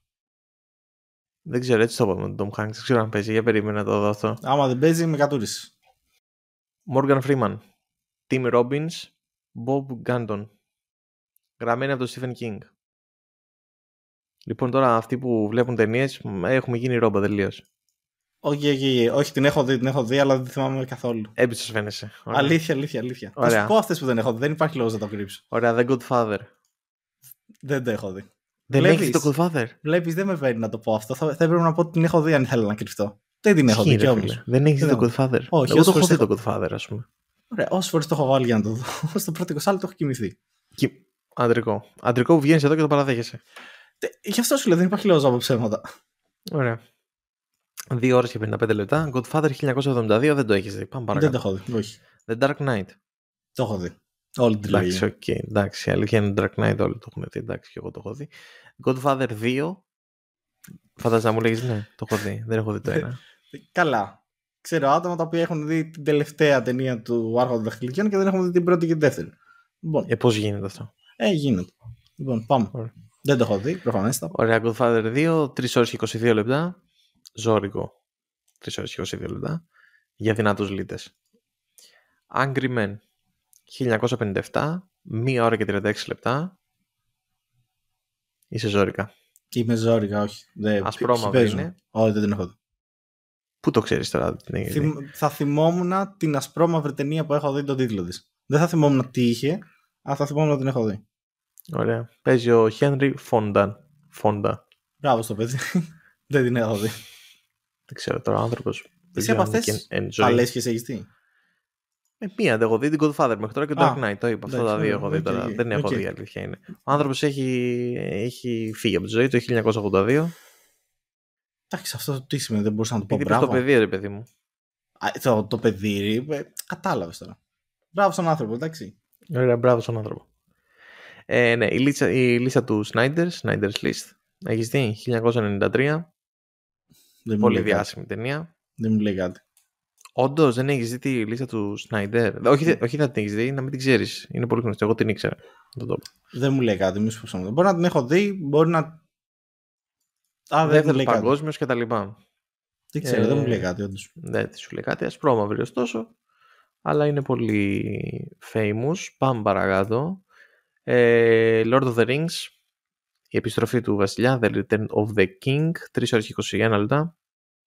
Δεν ξέρω, έτσι το είπαμε με τον Tom Hanks. Δεν ξέρω αν παίζει. Για περίμενα να το δω αυτό. Άμα δεν παίζει, με κατούρισε. Morgan Freeman, Tim Robbins, Bob Gunton. Γραμμένη από τον Stephen King. Λοιπόν, τώρα αυτοί που βλέπουν ταινίες έχουμε γίνει ρόμπα τελείως. Όχι, όχι, όχι, την έχω δει, την έχω δει, αλλά δεν θυμάμαι καθόλου. Έμπισος φαίνεσαι. Ωραία. Αλήθεια, αλήθεια, αλήθεια. Θα σου πω αυτές που δεν έχω δει, δεν υπάρχει λόγος να το κρύψω. Ωραία, The Godfather. Δεν το έχω δει. Δεν βλέπεις, έχεις το Godfather? Βλέπεις, δεν με παίρνει να το πω αυτό. Θα, θα έπρεπε να πω ότι την έχω δει αν ήθελα να κρυφτώ. Δεν την έχω Σχήνε, δει κι όμως. Δεν έχεις δει το Godfather? Όχι, εγώ το έχω δει έχω... το Godfather, ας πούμε. Ωραία, όσες φορές το έχω βάλει για να το δω. Στο πρώτο είκοσι λεπτό το έχω κοιμηθεί. Και... Αντρικό. Αντρικό που βγαίνεις εδώ και το παραδέχεσαι. Γι' αυτό σου λέω, δεν υπάρχει λόγος να πω ψέματα. Ωραία. Δύο ώρες και πενήντα πέντε λεπτά. Godfather χίλια εννιακόσια εβδομήντα δύο δεν το έχεις δει. Πάμε παρακάτω. Δεν το έχω δει. Όχι. The Dark Knight. Το έχω δει. Όλη την Εντάξει, οκ. Okay. Εντάξει, η αλήθεια είναι Dark Knight, όλοι το έχουν δει. Εντάξει, και εγώ το έχω δει. Godfather δύο. Φαντάζεσαι να μου λέγεις ναι, το έχω δει. Δεν έχω δει το ένα. Καλά. Ξέρω άτομα τα οποία έχουν δει την τελευταία ταινία του Άρχοντα των Δαχτυλιδιών και δεν έχουν δει την πρώτη και την δεύτερη. Λοιπόν. Ε, πώς γίνεται αυτό? Ε, γίνεται. Λοιπόν, πάμε. Ωραία. Δεν το έχω δει, προφανέστατα. Ωραία, Godfather δύο, τρεις ώρες και είκοσι δύο λεπτά. Ζώρικο. τρεις ώρες και είκοσι δύο λεπτά. Για δυνατούς λίτες. Angry Men. χίλια εννιακόσια πενήντα επτά. μία ώρα και τριάντα έξι λεπτά. Είσαι ζώρικα. Είμαι ζώρικα, όχι. Ασπρόμαυρη είναι. Όχι, δεν την έχω δει. Πού το ξέρεις τώρα? Θυμ, θα θυμόμουν την ασπρόμαυρη ταινία που έχω δει τον τίτλο της. Δεν θα θυμόμουν τι είχε, αλλά θα θυμόμουν ότι την έχω δει. Ωραία. Παίζει ο Henry Fonda. Fonda. Μπράβο στο παιδί. Δεν την έχω δει. Δεν ξέρω τώρα ο άνθρωπος. Εσύ από αυτές παλέσχες έχεις δει? Ε, μία δεν έχω δει, την Godfather μέχρι τώρα και το Α, Dark Knight. Το είπα. Αυτά εντάξει, τα δύο ωραία, έχω δει οκ, τώρα. οκ, Δεν έχω οκ. δει, η αλήθεια είναι. Ο άνθρωπος έχει, έχει φύγει από τη ζωή το χίλια εννιακόσια ογδόντα δύο. Εντάξει, αυτό τι σημαίνει, δεν μπορούσα να του πω Επειδή είπες μπράβο. το παιδί, ρε παιδί μου. Α, το, το παιδί, ε, κατάλαβες τώρα. Μπράβο στον άνθρωπο, εντάξει. Ωραία, μπράβο στον άνθρωπο. Ε, ναι, η λίστα, η λίστα του Snyder, Snyder's List. Έχεις δει, χίλια εννιακόσια ενενήντα τρία. Δεν μου Πολύ λέει κάτι. διάσημη ταινία. Δεν μου λέει κάτι. Όντως, δεν έχεις δει τη λίστα του Snyder. Όχι, Mm. όχι δεν την έχεις δει, να μην την ξέρεις. Είναι πολύ γνωστή. Εγώ την ήξερα. Δεν, το δεν μου λέει κάτι, μη σου πω ψέματα. Μπορεί να την έχω δει, μπορεί να. Α, δεν μου Δεύτερος λέει κάτι. παγκόσμιος και τα λοιπά. Δεν ξέρω, ε, δεν μου λέει κάτι, όντως. Δεν σου λέει κάτι. Ασπρόμαυρη ωστόσο. Αλλά είναι πολύ famous. Πάμε παρακάτω. Ε, Lord of the Rings. Η επιστροφή του βασιλιά. The Return of the King. τρεις ώρες και είκοσι ένα λεπτά.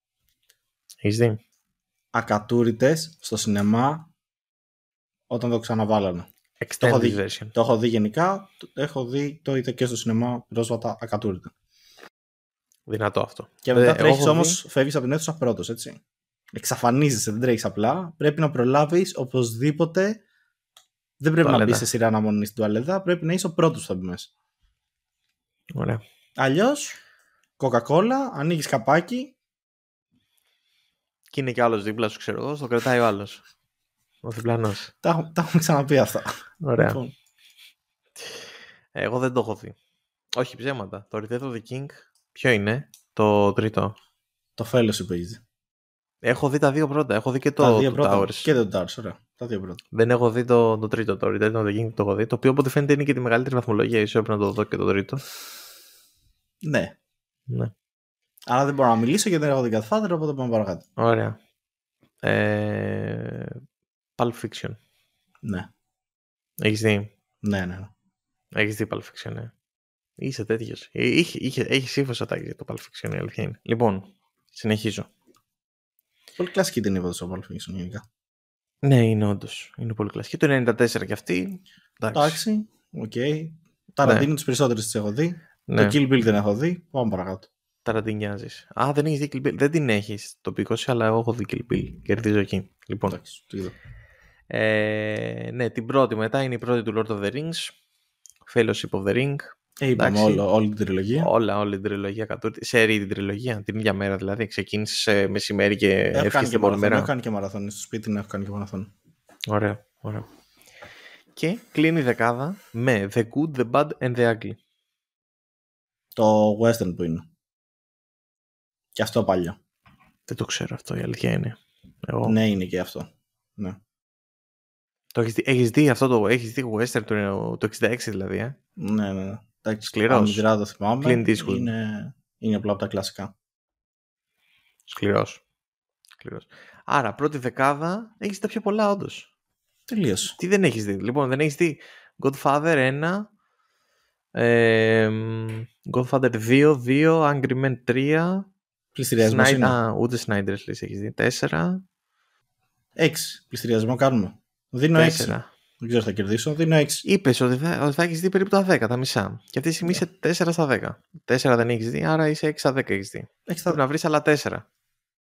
Έχεις δει? Ακατούρητες στο σινεμά όταν το ξαναβάλανε. Extended το, έχω δει, version. το έχω δει γενικά. Το έχω δει, το είδα και στο σινεμά πρόσφατα ακατούριτα. Δυνατό αυτό. Και μετά ε, τρέχεις όμως, δει... φεύγεις από την αίθουσα πρώτος, έτσι. Εξαφανίζεσαι, δεν τρέχεις απλά. Πρέπει να προλάβεις οπωσδήποτε. Δεν πρέπει τουαλέτα. Να μπει σε σειρά αναμονή στην τουαλέτα. Πρέπει να είσαι ο πρώτος που θα μπει μέσα. Ωραία. Αλλιώς, κοκακόλα, ανοίγεις καπάκι. Και είναι κι άλλος δίπλα σου, ξέρω εγώ, το κρατάει ο άλλος. Ο διπλανός. Τα, τα έχουμε ξαναπεί αυτά. Ωραία. Λοιπόν. Εγώ δεν το έχω δει. Όχι ψέματα. Το Return of the King, ποιο είναι? Το τρίτο. Το Fellowship παίζει. Έχω δει τα δύο πρώτα. Έχω δει και το, τα δύο το πρώτα. Towers. Και το Towers, ωραία. Τα δύο πρώτα. Δεν έχω δει το, το τρίτο. Το Return of the King το έχω δει. Το οποίο από φαίνεται είναι και τη μεγαλύτερη βαθμολογία. Ίσως έπρεπε να το δω και το τρίτο. Ναι. Ναι. Αλλά δεν μπορώ να μιλήσω γιατί δεν έχω δει Godfather, οπότε πάμε παρακάτω. Ωραία. Ε... Pulp Fiction. Ναι. Έχεις δει? Ναι, ναι, ναι. Έχεις δει Pulp Fiction, ναι. Είσαι τέτοιος. Έχεις ύφος ατάκη για το Pulp Fiction, η αλήθεια είναι. Λοιπόν, συνεχίζω. Πολύ κλασική την είπα στο Pulp Fiction γενικά. Ναι, είναι όντως. Είναι πολύ κλασική. Το ενενήντα τέσσερα κι αυτή. Εντάξει, οκ. Okay. Ταραντίνο, ναι. Τις περισσότερες τις έχω δει. Ναι. Το Kill Bill δεν έχω δει. Πάμε παρακάτω. Ταραντινιάζεις. Α, δεν έχεις δει Kill Bill. Δεν την έχεις τοπικός, αλλά εγώ έχω δει Kill Bill. Κερδίζω εκεί. Λοιπόν. Εντάξει, το είδα. Ε, ναι, την πρώτη μετά είναι η πρώτη του Lord of the Rings. Fellowship of the Ring. Ε, είπαμε όλο, όλη την τριλογία. Όλα, όλη την τριλογία. Κατούρτη. Σε ρί την τριλογία. Την ίδια μέρα δηλαδή. Ξεκίνησε μεσημέρι και έφυγε την επόμενη μέρα. Έχω κάνει και μαραθώνη. Στο σπίτι την έχω κάνει και μαραθώνη. Ωραία, ωραία. Και κλείνει η δεκάδα με The Good, The Bad and The Ugly. Το western που είναι. Και αυτό παλιό. Δεν το ξέρω αυτό, η αλήθεια είναι. Εγώ... Ναι, είναι και αυτό. Ναι. Το έχεις δει, έχεις δει αυτό το, έχεις δει western το, το εξήντα έξι δηλαδή, ε? Ναι, ναι, ναι. Σκληρός. Αμυδρά το θυμάμαι. Clint Eastwood. Είναι, είναι απλά από τα κλασικά. Σκληρός. Σκληρός. Άρα, πρώτη δεκάδα έχεις τα πιο πολλά όντως. Τελείως. Τι δεν έχεις δει? Λοιπόν, δεν έχεις δει Godfather ένα, ε, Godfather δύο, δύο, Angry Men τρία, πληστηριασμός είναι. Α, ούτε Snyder's List έχεις δει, τέσσερα. έξι. Πληστηριασμό κάνουμε. Δίνω έξι. Δεν ξέρω θα κερδίσω. Δίνω έξι. Είπες ότι θα, ότι θα έχεις δει περίπου τα δέκα, τα μισά. Και αυτή τη στιγμή yeah. είσαι τέσσερα στα δέκα. τέσσερα δεν έχεις δει, άρα είσαι έξι στα δέκα έχεις δει. έξι Πρέπει να βρεις άλλα τέσσερα.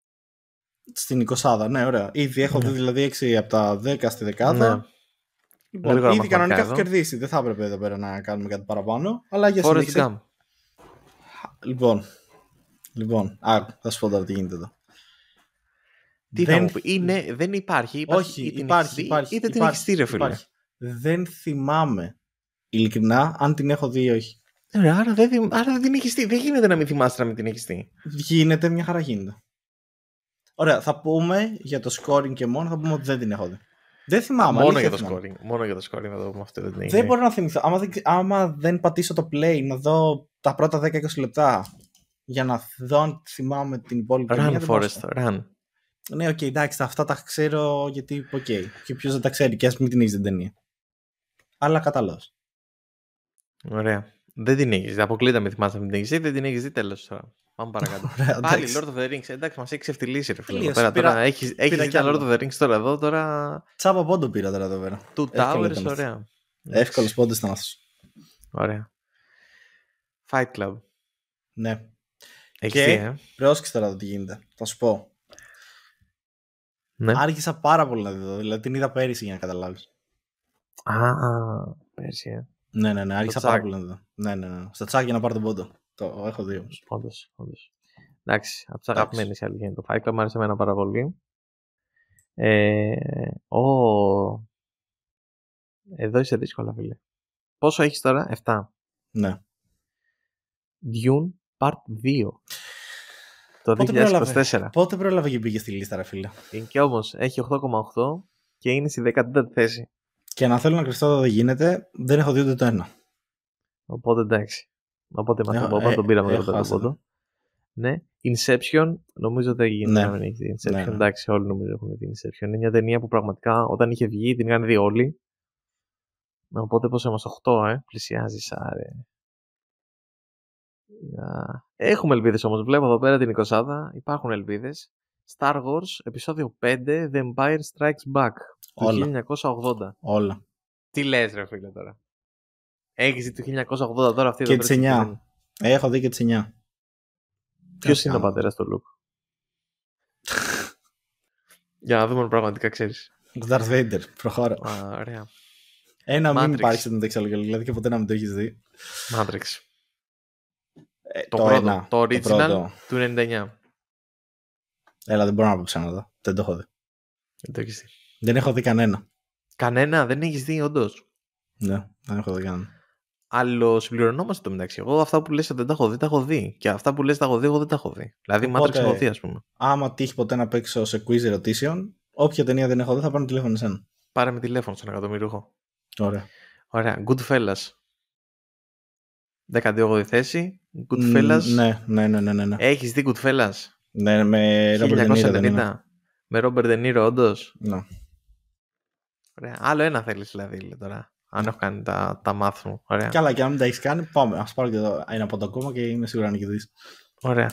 Στην εικοσάδα, ναι, ωραία. Ήδη έχω δει δηλαδή έξι από τα δέκα στη δεκάδα. Ναι. Λοιπόν, Λίγο ήδη κανονικά έχω κερδίσει. Δεν θα έπρεπε εδώ πέρα να κάνουμε κάτι παραπάνω. Αλλά για συνέχεια. Λοιπόν, λοιπόν, α, θα σου πω τώρα τι γίνεται εδώ. Τι δεν... θα μου πει, είναι, δεν υπάρχει. υπάρχει Όχι, είτε υπάρχει, την υπάρχει. Είτε την υπάρχει, έχεις δει, ρε φίλε. Δεν θυμάμαι ειλικρινά αν την έχω δει ή όχι. Ρε, άρα, δεν, άρα δεν την έχεις δει. Δεν γίνεται να μην θυμάσαι να μην την έχεις δει. Γίνεται, μια χαρά γίνεται. Ωραία, θα πούμε για το scoring και μόνο, θα πούμε ότι δεν την έχω δει. Δεν θυμάμαι. Μόνο για, το θυμάμαι. scoring, μόνο για το scoring θα το πούμε αυτό. Δεν, δεν, δεν μπορώ να θυμηθώ. Άμα δεν, άμα δεν πατήσω το play να δω τα πρώτα δέκα με είκοσι λεπτά για να δω αν θυμάμαι την υπόλοιπη. Run, Forrest, run. Ναι, οκ, okay, εντάξει, αυτά τα ξέρω γιατί, οκ. Okay. Και ποιος δεν τα ξέρει και ας μην την έχεις την ταινία. Αλλά κατάλαβες. Ωραία. Δεν την έχεις δει. Αποκλείται με θυμάσαι να την έχεις δει. Δεν την έχεις δει, τέλος. Πάμε παρακάτω. Ωραία, πάλι Lord of the Rings. Εντάξει, μας έχει ξεφτυλίσει, ρε φίλε. Πήρα, τώρα έχεις, έχεις δει τα Lord of the Rings τώρα εδώ. Τώρα... Τσάπα πόντο πήρα τώρα εδώ πέρα. Two Towers, ωραία. Εύκολος πόντος ήταν αυτός. Ωραία. Fight Club. Ναι. Έχεις και δει, ε? πρόσεξε τώρα τι γίνεται. Θα σου πω. Ναι. Άργησα πάρα πολύ να τη δω. Δηλαδή την είδα πέρυσι για να καταλάβεις. Α, πέρσι, ε. Ναι, ναι, ναι. Άργησα πάρα πολύ να τη δω. Ναι, ναι, ναι. Στο τσάκι για να πάρω τον πόντο. Το έχω δει όμως. Όντως, όντως. Εντάξει, από τις αγαπημένες η αλήθεια είναι το Fight Club. Μ' άρεσε εμένα πάρα πολύ. Ε, ο... Εδώ είσαι δύσκολα, φίλε. Πόσο έχεις τώρα? επτά. Ναι. Dune Part δύο. Το Πότε δύο χιλιάδες είκοσι τέσσερα. Πρόλαβε. Πότε πρόλαβε και μπήκε στη λίστα, ρε φίλε. Είναι και όμως έχει οκτώ κόμμα οκτώ και είναι στη δεκατέτη θέση. Και να θέλω να κρυφτώ δεν γίνεται, δεν έχω δει ούτε το ένα. Οπότε εντάξει. Οπότε με αυτό ε, τον πήραμε ε, εδώ πέρα τον πόντο. Ναι. Inception, νομίζω δεν γίνεται ναι. να μην έχει δει Inception. Ναι, ναι. Εντάξει, όλοι νομίζω έχουν δει Inception. Είναι μια ταινία που πραγματικά όταν είχε βγει την είχαν δει όλοι. Οπότε πώς είμαστε, οκτώ, ε, πλησιάζει, άρε. Yeah. Έχουμε ελπίδες όμως. Βλέπω εδώ πέρα την εικοσάδα. Υπάρχουν ελπίδες. Star Wars, επεισόδιο πέντε, The Empire Strikes Back. Του χίλια εννιακόσια ογδόντα. Όλα. Τι λες, ρε φίλε, τώρα? Έχεις δει το χίλια εννιακόσια ογδόντα τώρα αυτή? Και τις εννιά. Έχω δει και τις εννιά. Ποιος είναι ο πατέρας του Luke? Για να δούμε αν πραγματικά ξέρεις. Darth Vader, προχώρα. Α, ωραία. Ένα μην υπάρχει στην δεξιολογία, δηλαδή και ποτέ να μην το έχεις δει. Matrix. Ε, το, το, πρώτο, ένα, το original το πρώτο. Του ενενήντα εννιά. Έλα, δεν μπορώ να πω ξανά εδώ. Δεν το έχω δει. Δεν το έχεις δει. Δεν έχω δει κανένα. Κανένα, δεν έχεις δει, όντως? Ναι, δεν έχω δει κανένα. Άλλο συμπληρωνόμαστε το μεταξύ. Εγώ αυτά που λες δεν τα έχω δει, τα έχω δει. Και αυτά που λες τα έχω δει, εγώ δεν τα έχω δει. Δηλαδή, Οπότε, Matrix έχω δει, ας πούμε. Άμα τύχει ποτέ να παίξω σε quiz ερωτήσεων, όποια ταινία δεν έχω δει, θα πάρω τηλέφωνο εσένα. Πάρε με τηλέφωνο στον εκατομμύριουχο. Ωραία. Ωραία. Goodfellas. δέκατη όγδοη θέση. Goodfellas. Ναι, ναι, ναι, ναι, ναι. Έχεις δει Goodfellas? Ναι, με Robert De Niro δεν είναι. Με Robert De Niro, όντως. Ναι. Ωραία. Άλλο ένα θέλεις δηλαδή τώρα. Αν έχω κάνει τα, τα μάθ μου. Ωραία. Καλά, και αν μην τα έχεις κάνει, πάμε. Ας πάρω και εδώ ένα από το ακόμα και είμαι σίγουρα να νικητής. Ωραία.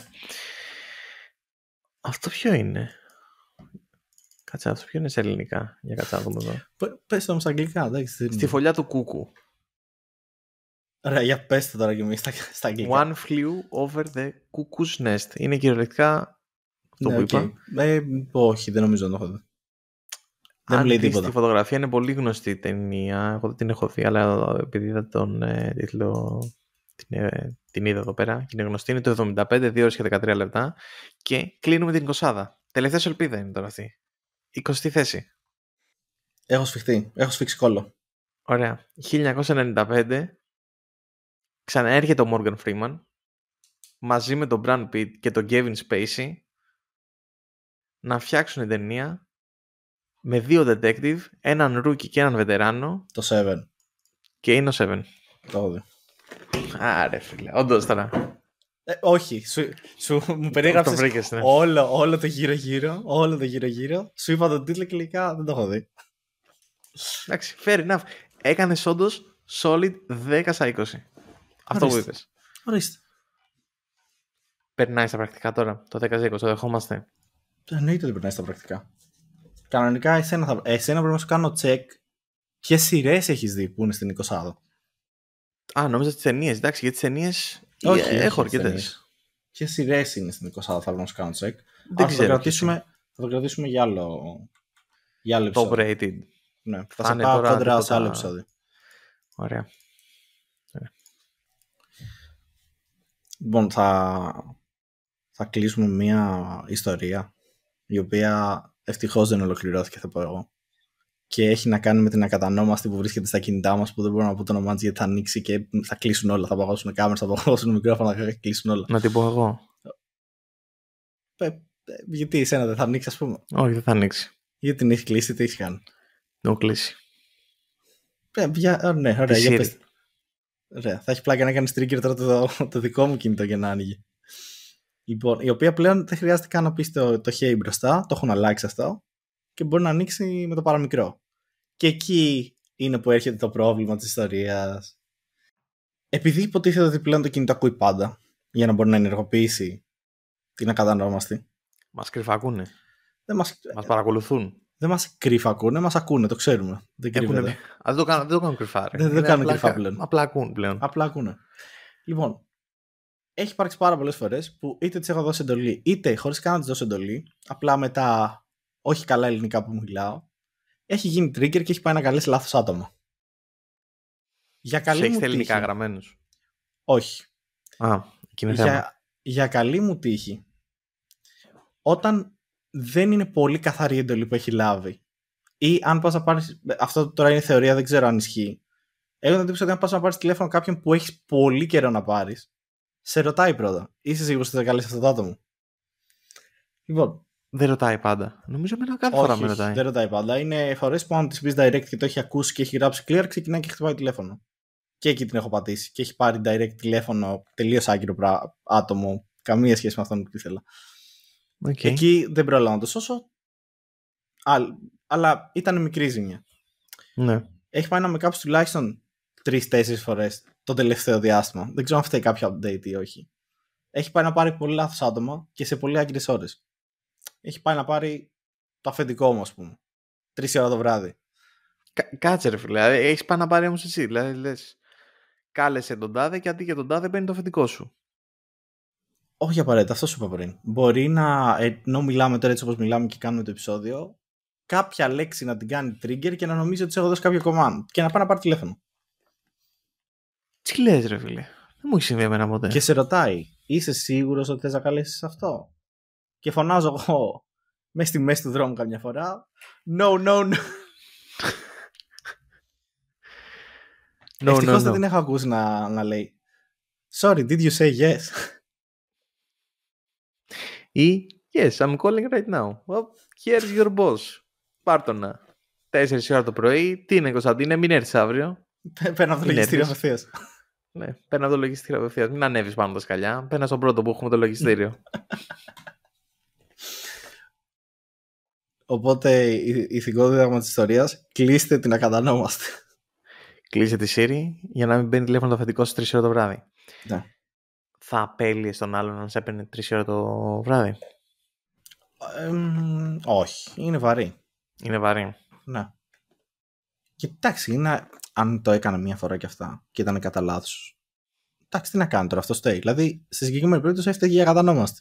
Αυτό ποιο είναι? Κάτσε, αυτό ποιο είναι σε ελληνικά? Για κάτσε να δούμε εδώ. Πες το όμως στα αγγλικά, εντάξει. Στη φωλιά του κούκου. Ωραία, για πες το τώρα και εμείς στα, στα αγγλικά. One flew over the cuckoo's nest. Είναι κυριολεκτικά το ναι, που okay. είπα. Ε, όχι, δεν νομίζω να το έχω δει. Δεν Αν μου λέει δεις τίποτα. τη φωτογραφία, είναι πολύ γνωστή η ταινία. Εγώ δεν την έχω δει, αλλά επειδή είδα τον ε, τίτλο, την, ε, την είδα εδώ πέρα και είναι γνωστή. Είναι το εβδομήντα πέντε, δύο ώρες και δεκατρία λεπτά. Και κλείνουμε την εικοσάδα. Τελευταία σου ελπίδα είναι τώρα αυτή. εικοστή θέση. Έχω σφιχτεί. Έχω σφίξει κόλλο. Ωραία. χίλια εννιακόσια ενενήντα πέντε. Ξαναέρχεται ο Morgan Freeman μαζί με τον Brad Pitt και τον Kevin Spacey να φτιάξουν ταινία με δύο detective, έναν rookie και έναν βετεράνο. Το Seven. Και είναι ο Seven. Το έχω δει. Άρε φίλε, όντως τώρα. Ε, όχι, σου, σου μου περιέγραψες βρήκες, ναι. όλο, όλο το γύρω γύρω, όλο το γύρω γύρω. Σου είπα τον τίτλο και τελικά δεν το έχω δει. Εντάξει, fair enough. Έκανες όντως solid δέκα στα είκοσι. Αυτό που είπες. Ορίστε. Περνάει στα πρακτικά τώρα, το δέκα στα είκοσι, το δεχόμαστε. Εννοείται ότι περνάει στα πρακτικά. Κανονικά εσένα, θα... εσένα πρέπει να σου κάνω check ποιες σειρές έχεις δει που είναι στην εικοσάδα. Α, νόμιζα τις ταινίες, εντάξει, για τις ταινίες όχι, έχω αρκετές. Ποιες σειρές είναι στην εικοσάδα θα πρέπει να σου κάνω check. Δεν ξέρω, θα, το κρατήσουμε, θα το κρατήσουμε για άλλο, για άλλο επεισόδιο. Top rated. Ναι, θα, θα σε πάω κόντρα σε άλλο επεισόδιο. Ωραία. Ωραία. Λοιπόν, θα, θα κλείσουμε μια ιστορία η οποία ευτυχώς δεν ολοκληρώθηκε, θα πω εγώ. Και έχει να κάνει με την ακατανόμαστη που βρίσκεται στα κινητά μας, που δεν μπορώ να πω το όνομά της γιατί θα ανοίξει και θα κλείσουν όλα. Θα παγώσουν κάμερες, θα παγώσουν μικρόφωνα, θα κλείσουν όλα. Να την πω εγώ. Ε, γιατί εσένα δεν θα ανοίξει, ας πούμε? Όχι, δεν θα ανοίξει. Γιατί την έχει κλείσει, τι έχει κάνει? Δεν έχω κλείσει. Ε, για, ναι, ωραία, για πες. Ωραία, θα έχει πλάκα να κάνει trigger τώρα το, το δικό μου κινητό για να άνοιγε. Λοιπόν, η οποία πλέον δεν χρειάζεται καν να πει το, το hey μπροστά, το έχουν αλλάξει αυτό και μπορεί να ανοίξει με το παραμικρό. Και εκεί είναι που έρχεται το πρόβλημα της ιστορίας. Επειδή υποτίθεται ότι πλέον το κινητό ακούει πάντα για να μπορεί να ενεργοποιήσει την ακατανόμαστη. Μας κρυφακούνε. Δεν μας... μας παρακολουθούν. Δεν μας κρυφακούνε, μας ακούνε, το ξέρουμε. Δεν κρύβεται. Α, δεν το κάνουν, δεν το κάνουν κρυφά. Δεν, δεν το κάνουν κρυφά πλέον. Απλά ακούν πλέον. Απλά ακούνε. Λοιπόν, έχει υπάρξει πάρα πολλές φορές που είτε της έχω δώσει εντολή, είτε χωρίς καν να της δώσω εντολή, απλά μετά όχι καλά ελληνικά που μιλάω, έχει γίνει trigger και έχει πάει να καλέσει λάθος άτομα. Για καλή Σε μου έχεις ελληνικά τύχη. γραμμένους? Όχι. Α, εκεί είναι θέμα. Για, για καλή μου τύχη, όταν δεν είναι πολύ καθαρή η εντολή που έχει λάβει, ή αν πας να πάρεις. Αυτό τώρα είναι θεωρία, δεν ξέρω αν ισχύει. Έχω την εντύπωση ότι αν πας να πάρεις τηλέφωνο κάποιον που έχεις πολύ καιρό να πάρεις, σε ρωτάει πρώτα. Είσαι σίγουρος ότι θα καλέσει αυτό το άτομο? Λοιπόν. Δεν ρωτάει πάντα. Νομίζω εμένα κάθε όχι, φορά με ρωτάει. Δεν ρωτάει πάντα. Είναι φορές που αν της πεις direct και το έχει ακούσει και έχει γράψει clear, ξεκινάει και χτυπάει τηλέφωνο. Και εκεί την έχω πατήσει. Και έχει πάρει direct τηλέφωνο, τελείως άγκυρο άτομο, καμία σχέση με αυτόν που ήθελα. Okay. Εκεί δεν πρόλαβα να το σώσω. Αλλά ήταν μικρή ζημιά. Ναι. Έχει πάει να με κάψει τουλάχιστον τρεις-τέσσερις φορές το τελευταίο διάστημα. Δεν ξέρω αν φταίει κάποιο update ή όχι. Έχει πάει να πάρει πολύ λάθος άτομα και σε πολύ άγκυρες ώρες. Έχει πάει να πάρει το αφεντικό μου, ας πούμε. Τρεις ώρα το βράδυ. Κα- κάτσε ρε φίλε. Έχει πάει να πάρει όμως εσύ. Δηλαδή λες, κάλεσε τον τάδε και αντί για τον τάδε παίρνει το αφεντικό σου. Όχι απαραίτητα, αυτό σου είπα πριν. Μπορεί να, ενώ μιλάμε τώρα έτσι όπως μιλάμε και κάνουμε το επεισόδιο, κάποια λέξη να την κάνει trigger και να νομίζει ότι σε έχω δώσει κάποιο command και να πάει να πάρει τηλέφωνο. Τι λες ρε φίλε? Δεν μου έχει συμβεί εμένα ποτέ. Και σε ρωτάει, είσαι σίγουρος ότι θες να καλέσεις αυτό? Και φωνάζω εγώ μέσα στη μέση του δρόμου καμιά φορά. No, no, no. no Ευτυχώς no, no. δεν την έχω ακούσει να, να λέει Sorry, did you say yes? Ή Yes, I'm calling right now. Well, here's your boss. Πάρτονα. Τέσσερις ώρα το πρωί. Τι είναι Κωνσταντίνε, μην έρθεις αύριο. Παίρνω από το λογιστήριο απευθείας. Ναι, παίρνω από το λογιστήριο απευθείας. Μην ανέβεις πάνω τα σκαλιά. Παίρνω στον πρώτο που έχουμε το λογιστήριο. Οπότε η ηθικό δίδαγμα της ιστορίας, κλείστε την ακατανόμαστε. Κλείσε τη Siri για να μην μπαίνει τηλέφωνο το αφεντικό στις τρεις ώρα το βράδυ. Ναι. Θα απέλυες τον άλλον αν σε έπαιρνε τρεις ώρα το βράδυ? Ε, όχι, είναι βαρύ. Είναι βαρύ. Ναι. Και εντάξει, είναι, αν το έκανα μία φορά και αυτά και ήταν κατά λάθος. Εντάξει, τι να κάνω τώρα, αυτό στέει. Δηλαδή, στη συγκεκριμένη περίπτωση έφταιγε για ακατανόμαστε.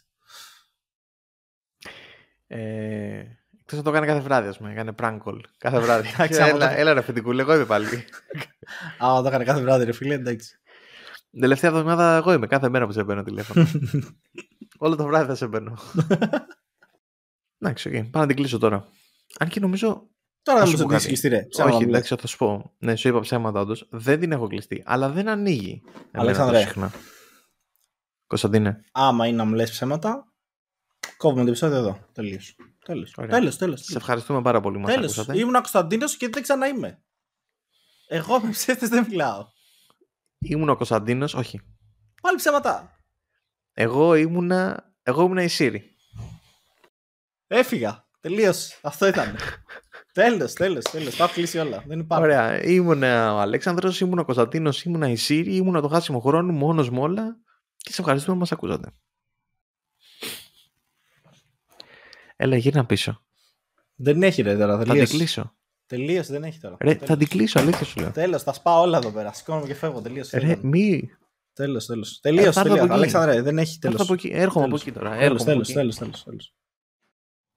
Ε, εκτός να το κάνει κάθε βράδυ, ας πούμε. Έκανε prank call. Κάθε βράδυ. έλα, έλα ρε αφεντικούλη, εγώ είμαι πάλι. Α, το έκανε κάθε βράδυ ρε φίλε, εντάξει. Την τελευταία εβδομάδα εγώ είμαι, κάθε μέρα που σε παίρνω τηλέφωνο. Όλο το βράδυ θα σε παίρνω. Εντάξει, okay. Πάω να την κλείσω τώρα. Αν και νομίζω. Τώρα δεν μου το έχει κλειστεί, ρε. Όχι, εντάξει, θα σου πω. Ναι, σου είπα ψέματα όντως. Δεν την έχω κλειστεί, αλλά δεν ανοίγει. Αλέξανδρε. Κωνσταντίνε. Άμα είναι να μου λες ψέματα, κόβουμε το επεισόδιο εδώ. Τελείως. Τέλος. Τέλος, τέλος. Σε ευχαριστούμε πάρα πολύ που μας τέλος. ακούσατε. Ήμουν ο Κωνσταντίνος και δεν ξανά είμαι. Εγώ με ψεύτες δεν μιλάω. Ήμουν ο Κωνσταντίνος, όχι. Πάλι ψέματα. Εγώ ήμουνα, εγώ ήμουνα η Siri. Έφυγα. Τελείως. Αυτό ήταν. Τέλος, τέλος, τέλος. Τα έχω κλείσει όλα. Δεν υπάρχει. Ωραία. Ήμουνα ο Αλέξανδρος, ήμουνα ο Κωνσταντίνος, ήμουνα η Siri, ήμουνα το χάσιμο χρόνο, μόνος μου όλα. Και σε ευχαριστούμε που μας ακούσατε. Έλα, γύρνα πίσω. Δεν έχει ρε τώρα. Θα την κλείσω. Τελείως, δεν έχει τώρα. Ρε, τέλος. Θα την κλείσω, αλήθεια σου λέω. Τέλος, θα σπάω όλα εδώ πέρα. Σηκώνομαι και φεύγω. Τελείως. Ρε, μη. Τέλος, τέλος. Τελείως, τελείως. Αλέξανδρε, δεν έχει τέλος. Έρχομαι από εκεί τώρα. Τέλος, τέλος, τέλος, τέλος.